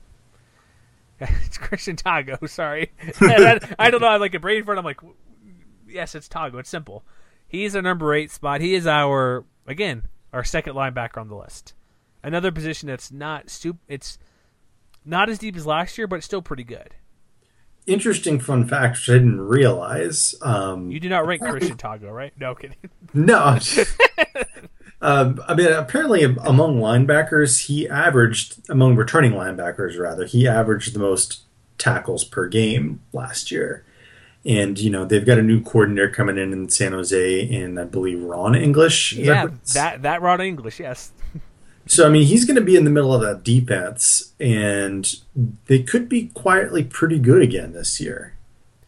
It's Christian Tago. Sorry, I, I don't know. I like a brain fart. I'm like, yes, it's Tago. It's simple. He's a number eight spot. He is our again our second linebacker on the list. Another position that's not stup- It's not as deep as last year, but it's still pretty good. Interesting fun fact, which I didn't realize. Um, You do not rank Christian Tago, right? No kidding. no. um, I mean, apparently among linebackers, he averaged, among returning linebackers rather, he averaged the most tackles per game last year. And, you know, they've got a new coordinator coming in in San Jose, and I believe Ron English. Is Yeah, that, that, that Ron English, yes. So, I mean, he's going to be in the middle of that defense, and they could be quietly pretty good again this year.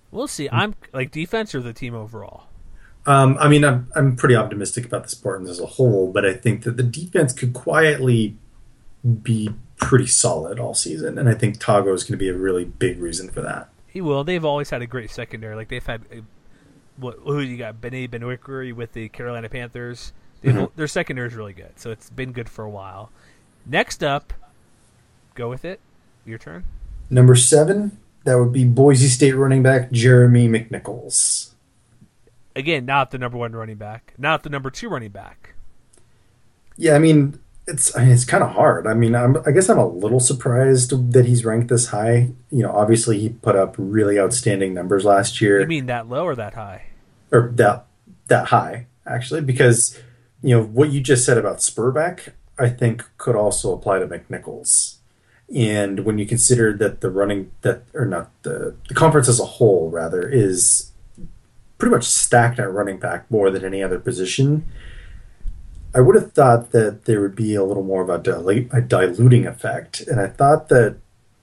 We'll see. I'm like defense or the team overall. Um, I mean, I'm I'm pretty optimistic about the Spartans as a whole, but I think that the defense could quietly be pretty solid all season, and I think Tago is going to be a really big reason for that. He will. They've always had a great secondary. Like they've had, uh, what who you got? Benny Benwickery with the Carolina Panthers. Mm-hmm. Their secondary is really good, so it's been good for a while. Next up, go with it. Your turn. Number seven, that would be Boise State running back Jeremy McNichols. Again, not the number one running back, not the number two running back. Yeah, I mean, it's I mean, it's kind of hard. I mean, I'm, I guess I'm a little surprised that he's ranked this high. You know, obviously he put up really outstanding numbers last year. You mean that low or that high? Or that that high, actually, because you know what you just said about Spurbeck, I think could also apply to McNichols. And when you consider that the running that or not the the conference as a whole rather is pretty much stacked at running back more than any other position, I would have thought that there would be a little more of a, dilate, a diluting effect. And I thought that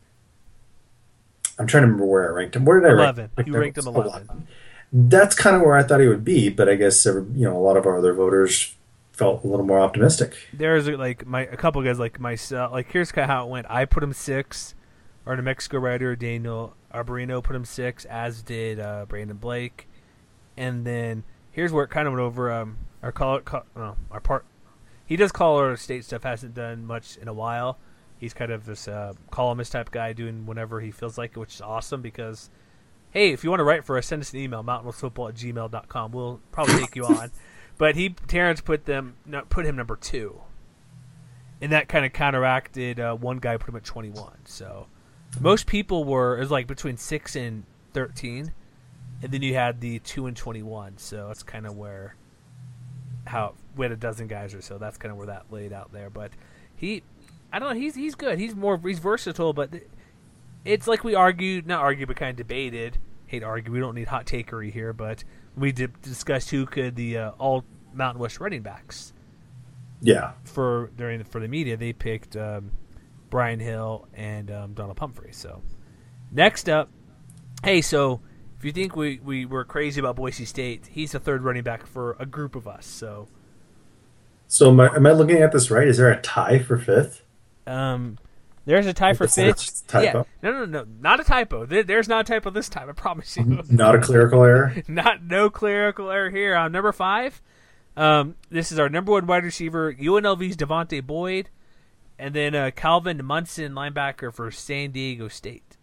I'm trying to remember where I ranked him. Where did I eleven. rank You ranked him eleven. eleven. That's kind of where I thought he would be, but I guess you know a lot of our other voters felt a little more optimistic. There's like my a couple guys like myself. Like here's kind of how it went. I put him six. Our New Mexico writer Daniel Arborino put him six, as did uh, Brandon Blake. And then here's where it kind of went over. Um, our call, call well, our part. He does Colorado State stuff. Hasn't done much in a while. He's kind of this uh, columnist type guy, doing whenever he feels like it, which is awesome. Because hey, if you want to write for us, send us an email, mountain west football at gmail dot com. We'll probably take you on. But he Terrence put them no, put him number two, and that kind of counteracted uh, one guy put him at twenty-one. So most people were it was like between six and thirteen. And then you had the two and twenty-one, so that's kind of where how we had a dozen guys or so. That's kind of where that laid out there. But he, I don't know, he's he's good. He's more he's versatile, but it's like we argued, not argued, but kind of debated. Hate argue. We don't need hot takery here, but we did discussed who could the uh, all Mountain West running backs. Yeah. For during for the media, they picked um, Brian Hill and um, Donald Pumphrey. So next up, hey, so. If you think we, we were crazy about Boise State, he's the third running back for a group of us. So, so am I, am I looking at this right? Is there a tie for fifth? Um, there's a tie for fifth. Yeah, no, no, no, not a typo. There, there's not a typo this time. I promise you. Not a clerical error. Not no clerical error here. On number five, um, this is our number one wide receiver, U N L V's Devontae Boyd, and then uh, Calvin Munson, linebacker for San Diego State.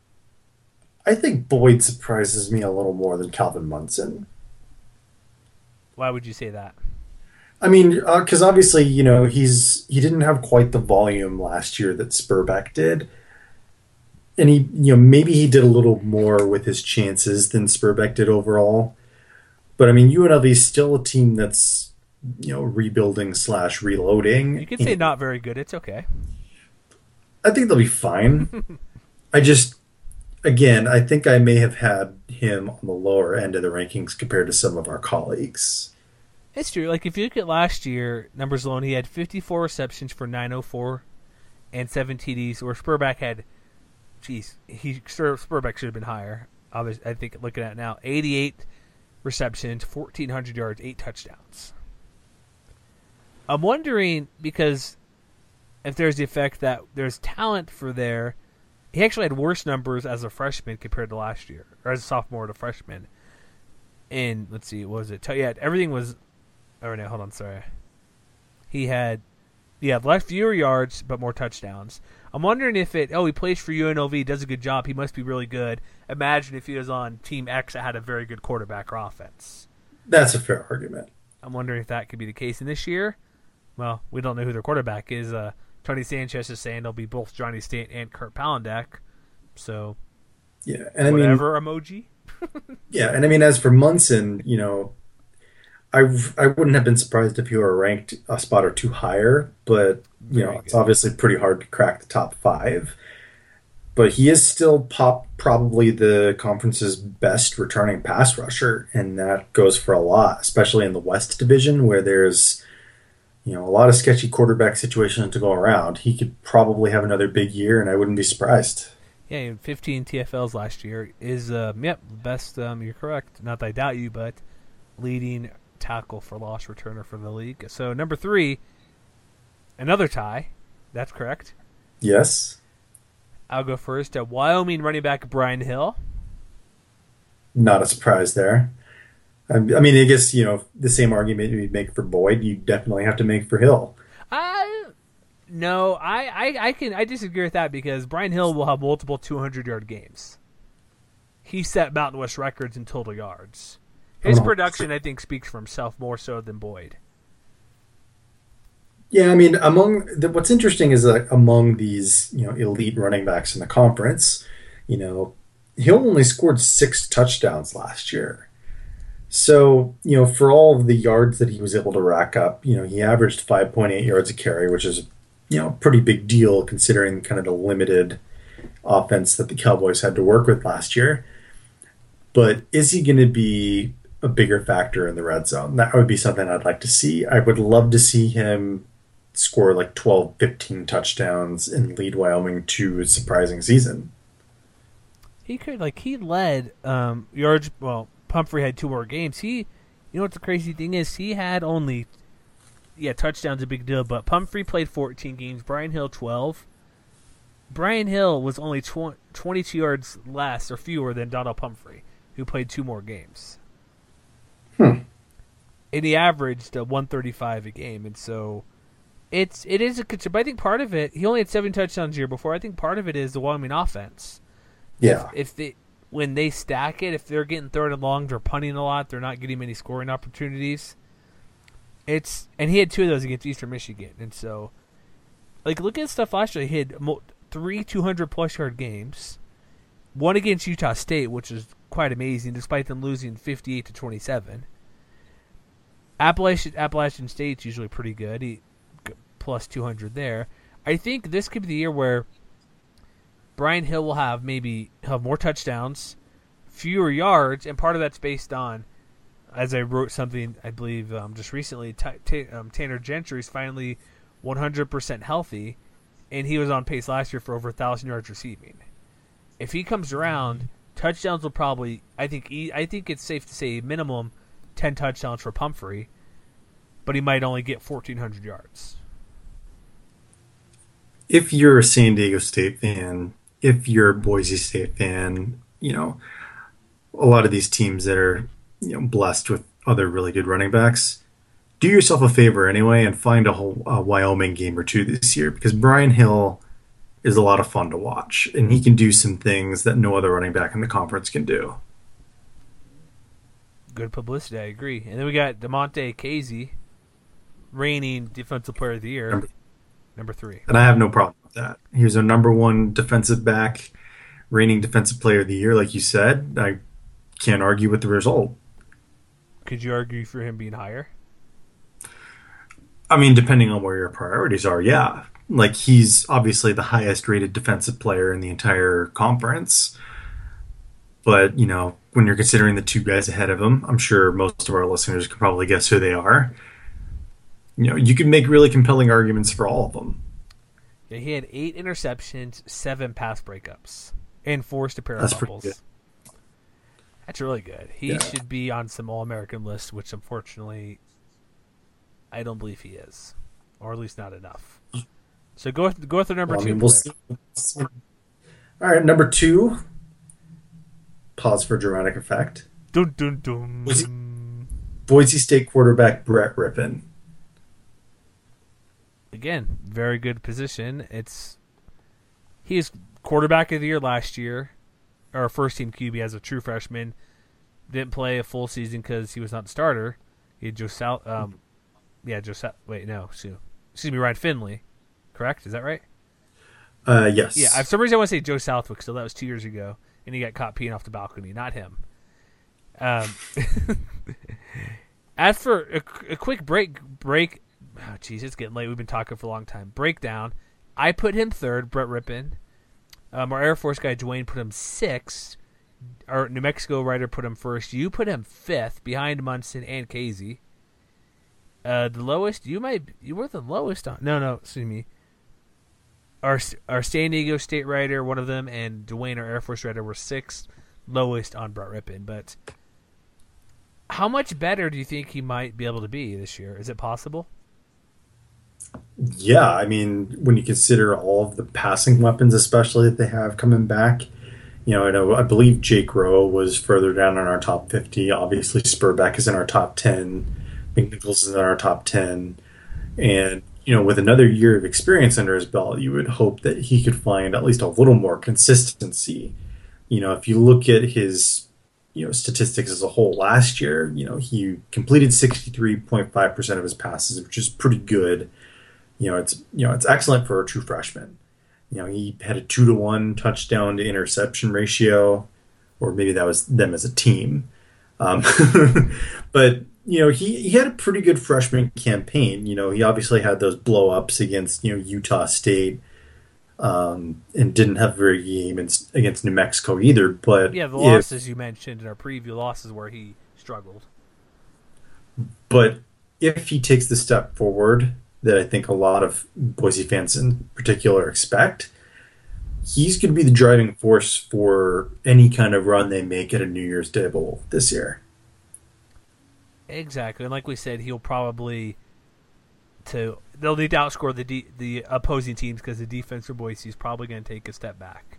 I think Boyd surprises me a little more than Calvin Munson. Why would you say that? I mean, because uh, obviously, you know, he's he didn't have quite the volume last year that Spurbeck did, and he, you know, maybe he did a little more with his chances than Spurbeck did overall. But I mean, U N L V is still a team that's, you know, rebuilding slash reloading. You can say not very good. It's okay. I think they'll be fine. I just. Again, I think I may have had him on the lower end of the rankings compared to some of our colleagues. It's true. Like, if you look at last year, numbers alone, he had fifty-four receptions for nine oh four and seven T Ds, where Spurbeck had, geez, he, Spurbeck should have been higher. I, was, I think looking at it now, eighty-eight receptions, fourteen hundred yards, eight touchdowns. I'm wondering, because if there's the effect that there's talent for there, he actually had worse numbers as a freshman compared to last year, or as a sophomore to freshman. And let's see, what was it? Yeah, everything was. Oh no, hold on, sorry. He had, yeah, less fewer yards but more touchdowns. I'm wondering if it. Oh, he plays for U N L V, does a good job. He must be really good. Imagine if he was on Team X that had a very good quarterback or offense. That's a fair argument. I'm wondering if that could be the case. And this year, well, we don't know who their quarterback is. Uh, Tony Sanchez is saying they'll be both Johnny State and Kurt Palandek. So, yeah, and whatever I mean, emoji. Yeah, and I mean, as for Munson, you know, I I wouldn't have been surprised if he were ranked a spot or two higher, but you Very know, good. It's obviously pretty hard to crack the top five. But he is still pop probably the conference's best returning pass rusher, and that goes for a lot, especially in the West Division where there's, you know, a lot of sketchy quarterback situations to go around. He could probably have another big year, and I wouldn't be surprised. Yeah, he had fifteen T F Ls last year. Is uh, yep, best. Um, you're correct. Not that I doubt you, but leading tackle for loss returner for the league. So number three, another tie. That's correct. Yes. I'll go first. Uh, Wyoming running back Brian Hill. Not a surprise there. I I mean, I guess, you know, the same argument you'd make for Boyd, you definitely have to make for Hill. I no, I, I, I can I disagree with that because Brian Hill will have multiple two hundred yard games. He set Mountain West records in total yards. His Oh. production, I think, speaks for himself more so than Boyd. Yeah, I mean, among the, what's interesting is that among these, you know, elite running backs in the conference, you know, Hill only scored six touchdowns last year. So, you know, for all of the yards that he was able to rack up, you know, he averaged five point eight yards a carry, which is, you know, a pretty big deal considering kind of the limited offense that the Cowboys had to work with last year. But is he going to be a bigger factor in the red zone? That would be something I'd like to see. I would love to see him score like twelve, fifteen touchdowns and lead Wyoming to a surprising season. He could, like, he led um, yards. Well, Pumphrey had two more games. He, you know what the crazy thing is? He had only, yeah, touchdowns a big deal, but Pumphrey played fourteen games. Brian Hill twelve. Brian Hill was only tw- twenty-two yards less or fewer than Donald Pumphrey, who played two more games. Hmm. And he averaged uh, one thirty-five a game, and so it's it is a concern. But I think part of it, he only had seven touchdowns a year before. I think part of it is the Wyoming offense. Yeah. If, if they when they stack it, if they're getting third and long, they're punting a lot. They're not getting many scoring opportunities. It's and he had two of those against Eastern Michigan, and so like look at stuff last year. He had mo- three two hundred plus yard games, one against Utah State, which is quite amazing, despite them losing fifty-eight to twenty-seven. Appalachian Appalachian State's usually pretty good. He plus two hundred there. I think this could be the year where Brian Hill will have maybe have more touchdowns, fewer yards, and part of that's based on, as I wrote something, I believe, um, just recently, t- t- um, Tanner Gentry is finally one hundred percent healthy, and he was on pace last year for over one thousand yards receiving. If he comes around, touchdowns will probably, I think he, I think it's safe to say minimum ten touchdowns for Pumphrey, but he might only get fourteen hundred yards. If you're a San Diego State fan, if you're a Boise State fan, you know, a lot of these teams that are, you know, blessed with other really good running backs, do yourself a favor anyway and find a whole a Wyoming game or two this year because Brian Hill is a lot of fun to watch and he can do some things that no other running back in the conference can do. Good publicity, I agree. And then we got DeMonte Casey, reigning Defensive Player of the Year, number, number three. And I have no problem with that. He was our number one defensive back, reigning Defensive Player of the Year, like you said. I can't argue with the result. Could you argue for him being higher? I mean, depending on where your priorities are, yeah. Like, he's obviously the highest rated defensive player in the entire conference. But, you know, when you're considering the two guys ahead of him, I'm sure most of our listeners can probably guess who they are. You know, you can make really compelling arguments for all of them. Yeah, he had eight interceptions, seven pass breakups, and forced a pair of That's pretty fumbles. good. That's really good. He Yeah. should be on some All-American lists, which unfortunately I don't believe he is, or at least not enough. So go with, go with the number Well, I two mean, we'll player. see. All right, number two. Pause for dramatic effect. Dun, dun, dun. Was Boise State quarterback Brett Rippon. Again, very good position. It's he is quarterback of the year last year, or first team Q B as a true freshman. Didn't play a full season because he was not the starter. He had Joe Sal, um, yeah, Joe Sal, wait, no, excuse, excuse me, Ryan Finley, correct? Is that right? Uh, yes. Yeah, for some reason I want to say Joe Southwick. So that was two years ago, and he got caught peeing off the balcony. Not him. Um, as for a, a quick break, break. Oh, geez, it's getting late. We've been talking for a long time. Breakdown. I put him third, Brett Rippon. Um, our Air Force guy, Dwayne, put him sixth. Our New Mexico writer put him first. You put him fifth, behind Munson and Casey. Uh, the lowest, you might, you were the lowest on. No, no, excuse me. our our San Diego State writer, one of them, and Dwayne, our Air Force writer, were sixth lowest on Brett Rippon. But how much better do you think he might be able to be this year? Is it possible? Yeah, I mean, when you consider all of the passing weapons, especially that they have coming back, you know, I know I believe Jake Rowe was further down in our top fifty. Obviously, Spurbeck is in our top ten. McNichols is in our top ten. And, you know, with another year of experience under his belt, you would hope that he could find at least a little more consistency. You know, if you look at his, you know, statistics as a whole last year, you know, he completed sixty-three point five percent of his passes, which is pretty good. You know, it's you know, it's excellent for a true freshman. You know, he had a two to one touchdown to interception ratio, or maybe that was them as a team. Um, but you know, he, he had a pretty good freshman campaign. You know, he obviously had those blow ups against you know Utah State, um, and didn't have a very good game against New Mexico either. But yeah, the if, losses you mentioned in our preview losses where he struggled. But if he takes the step forward that I think a lot of Boise fans in particular expect, he's going to be the driving force for any kind of run they make at a New Year's Day Bowl this year. Exactly, and like we said, he'll probably to they'll need to outscore the de- the opposing teams because the defense for Boise is probably going to take a step back.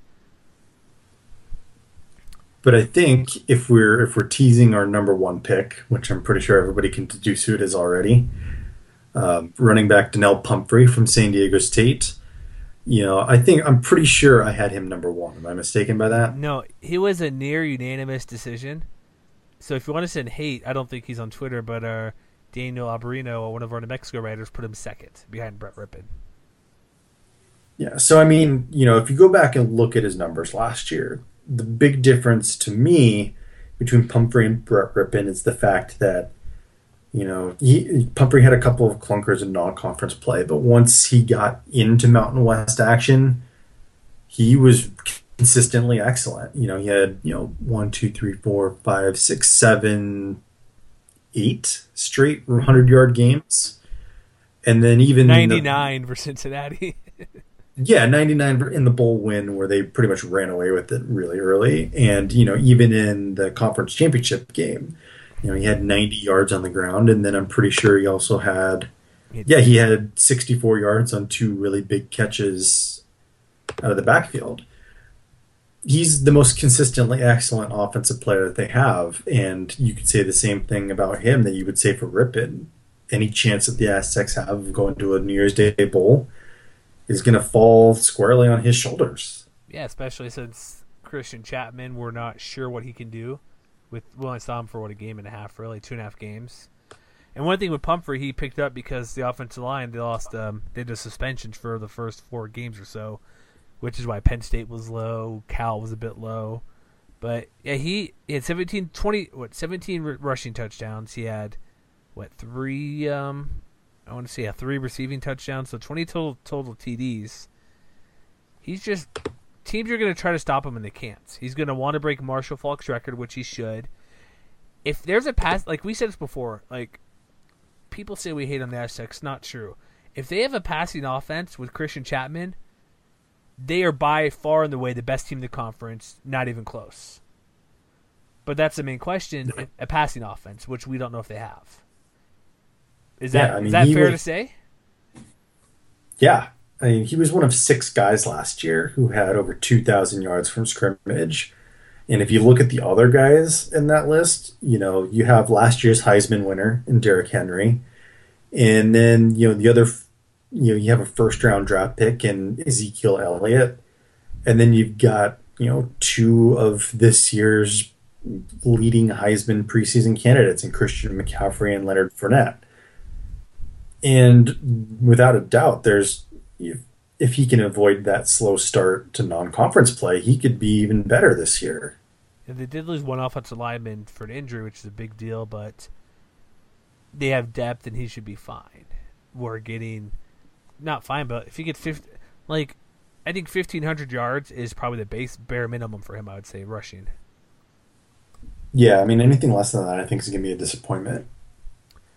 But I think if we're if we're teasing our number one pick, which I'm pretty sure everybody can deduce who it is already, um, running back Donnell Pumphrey from San Diego State. You know, I think I'm pretty sure I had him number one. Am I mistaken by that? No, he was a near unanimous decision. So if you want to send hate, I don't think he's on Twitter, but uh, Daniel Alberino, one of our New Mexico writers, put him second behind Brett Rippon. Yeah, so I mean, you know, if you go back and look at his numbers last year, the big difference to me between Pumphrey and Brett Rippon is the fact that, you know, he, Pumphrey had a couple of clunkers in non-conference play, but once he got into Mountain West action, he was consistently excellent. You know, he had, you know, one, two, three, four, five, six, seven, eight straight hundred-yard games. And then even ninety-nine the, for Cincinnati. yeah, ninety-nine in the bowl win where they pretty much ran away with it really early. And, you know, even in the conference championship game, you know, he had ninety yards on the ground. And then I'm pretty sure he also had, yeah, he had sixty-four yards on two really big catches out of the backfield. He's the most consistently excellent offensive player that they have. And you could say the same thing about him that you would say for Rippon. Any chance that the Aztecs have of going to a New Year's Day Bowl is going to fall squarely on his shoulders. Yeah, especially since Christian Chapman, we're not sure what he can do. With we only saw him for, what, a game and a half, really, two and a half games. And one thing with Pumphrey, he picked up because the offensive line, they lost, um, they did suspensions for the first four games or so, which is why Penn State was low, Cal was a bit low. But, yeah, he, he had seventeen, twenty, what, seventeen rushing touchdowns. He had, what, three, um, I want to say, yeah, three receiving touchdowns, so twenty total, total T Ds. He's just, teams are going to try to stop him and they can't. He's going to want to break Marshall Faulk's record, which he should. If there's a pass, like we said this before, like, people say we hate on the Aztecs, not true. If they have a passing offense with Christian Chapman, they are by far and away the best team in the conference, not even close. But that's the main question, a passing offense, which we don't know if they have. Is that yeah, I mean, is that fair was, to say? Yeah. I mean, he was one of six guys last year who had over two thousand yards from scrimmage. And if you look at the other guys in that list, you know, you have last year's Heisman winner in Derrick Henry. And then, you know, the other, you know, you have a first round draft pick in Ezekiel Elliott. And then you've got, you know, two of this year's leading Heisman preseason candidates in Christian McCaffrey and Leonard Fournette. And without a doubt, there's, if, if he can avoid that slow start to non-conference play, he could be even better this year. And they did lose one offensive lineman for an injury, which is a big deal, but they have depth and he should be fine. We're getting, not fine, but if he gets fifty, like, I think fifteen hundred yards is probably the base bare minimum for him, I would say, rushing. Yeah, I mean, anything less than that I think is going to be a disappointment.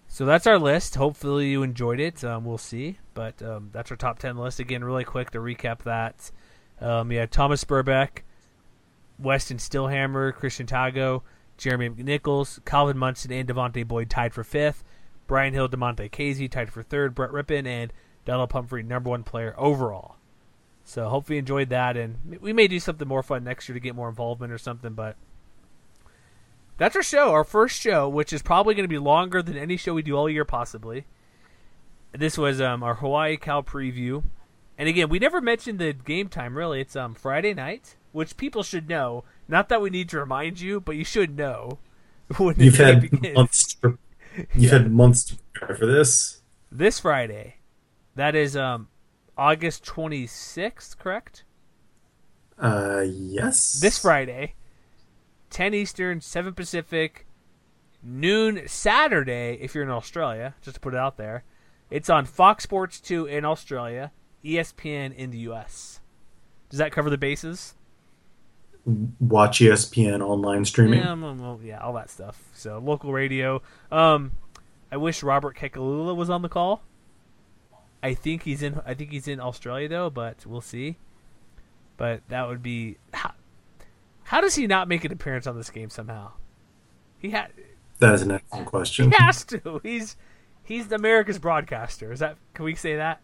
So that's our list. Hopefully you enjoyed it. Um, we'll see. But um, that's our top ten list. Again, really quick to recap that. Um, yeah, Thomas Burbeck, Weston Stillhammer, Christian Tago, Jeremy McNichols, Calvin Munson, and Devontae Boyd tied for fifth. Brian Hill, DeMonte Casey tied for third. Brett Rippon and Donald Pumphrey, number one player overall. So hopefully you enjoyed that. And we may do something more fun next year to get more involvement or something. But that's our show, our first show, which is probably going to be longer than any show we do all year possibly. This was um, our Hawaii Cal preview. And again, we never mentioned the game time, really. It's um, Friday night, which people should know. Not that we need to remind you, but you should know when the You've game had begins. months. To, you've Yeah. had months to prepare for this. This Friday. That is um, August twenty-sixth, correct? Uh, yes. This Friday, ten Eastern, seven Pacific, noon Saturday, if you're in Australia, just to put it out there. It's on Fox Sports two in Australia, E S P N in the U S. Does that cover the bases? Watch E S P N online streaming. Yeah, well, well, yeah, all that stuff. So, local radio. Um, I wish Robert Kekalula was on the call. I think he's in. I think he's in Australia though, but we'll see. But that would be. How, how does he not make an appearance on this game somehow? He had. That is an excellent question. He has to. He's he's America's broadcaster. Is that? Can we say that?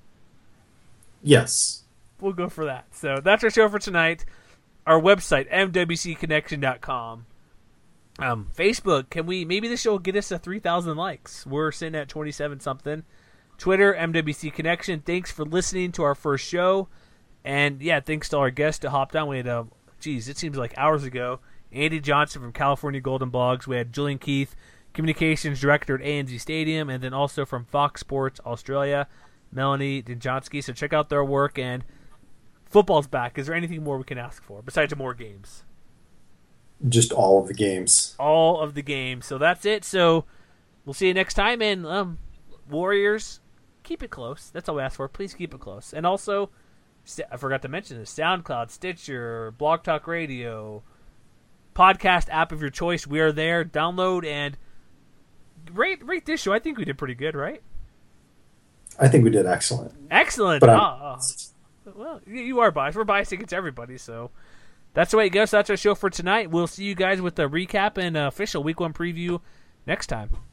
Yes. We'll go for that. So that's our show for tonight. Our website, m w c connection dot com. Um, Facebook, can we, maybe this show will get us to three thousand likes. We're sitting at twenty-seven something. Twitter, M W C Connection. Thanks for listening to our first show. And yeah, thanks to our guest that hopped on. We had, uh, geez, it seems like hours ago, Andy Johnson from California Golden Blogs. We had Julian Keith, Communications Director at A N Z Stadium. And then also from Fox Sports Australia, Melanie Dinjansky. So check out their work. And football's back. Is there anything more we can ask for besides more games? Just all of the games. All of the games. So that's it. So we'll see you next time. And um, Warriors, keep it close. That's all we ask for. Please keep it close. And also, I forgot to mention this, SoundCloud, Stitcher, Blog Talk Radio, podcast app of your choice. We are there. Download and rate rate this show. I think we did pretty good, right? I think we did excellent. Excellent. But I'm- Ah, ah. Well, you you are biased. We're biased against everybody, so that's the way it goes. That's our show for tonight. We'll see you guys with a recap and uh, official week one preview next time.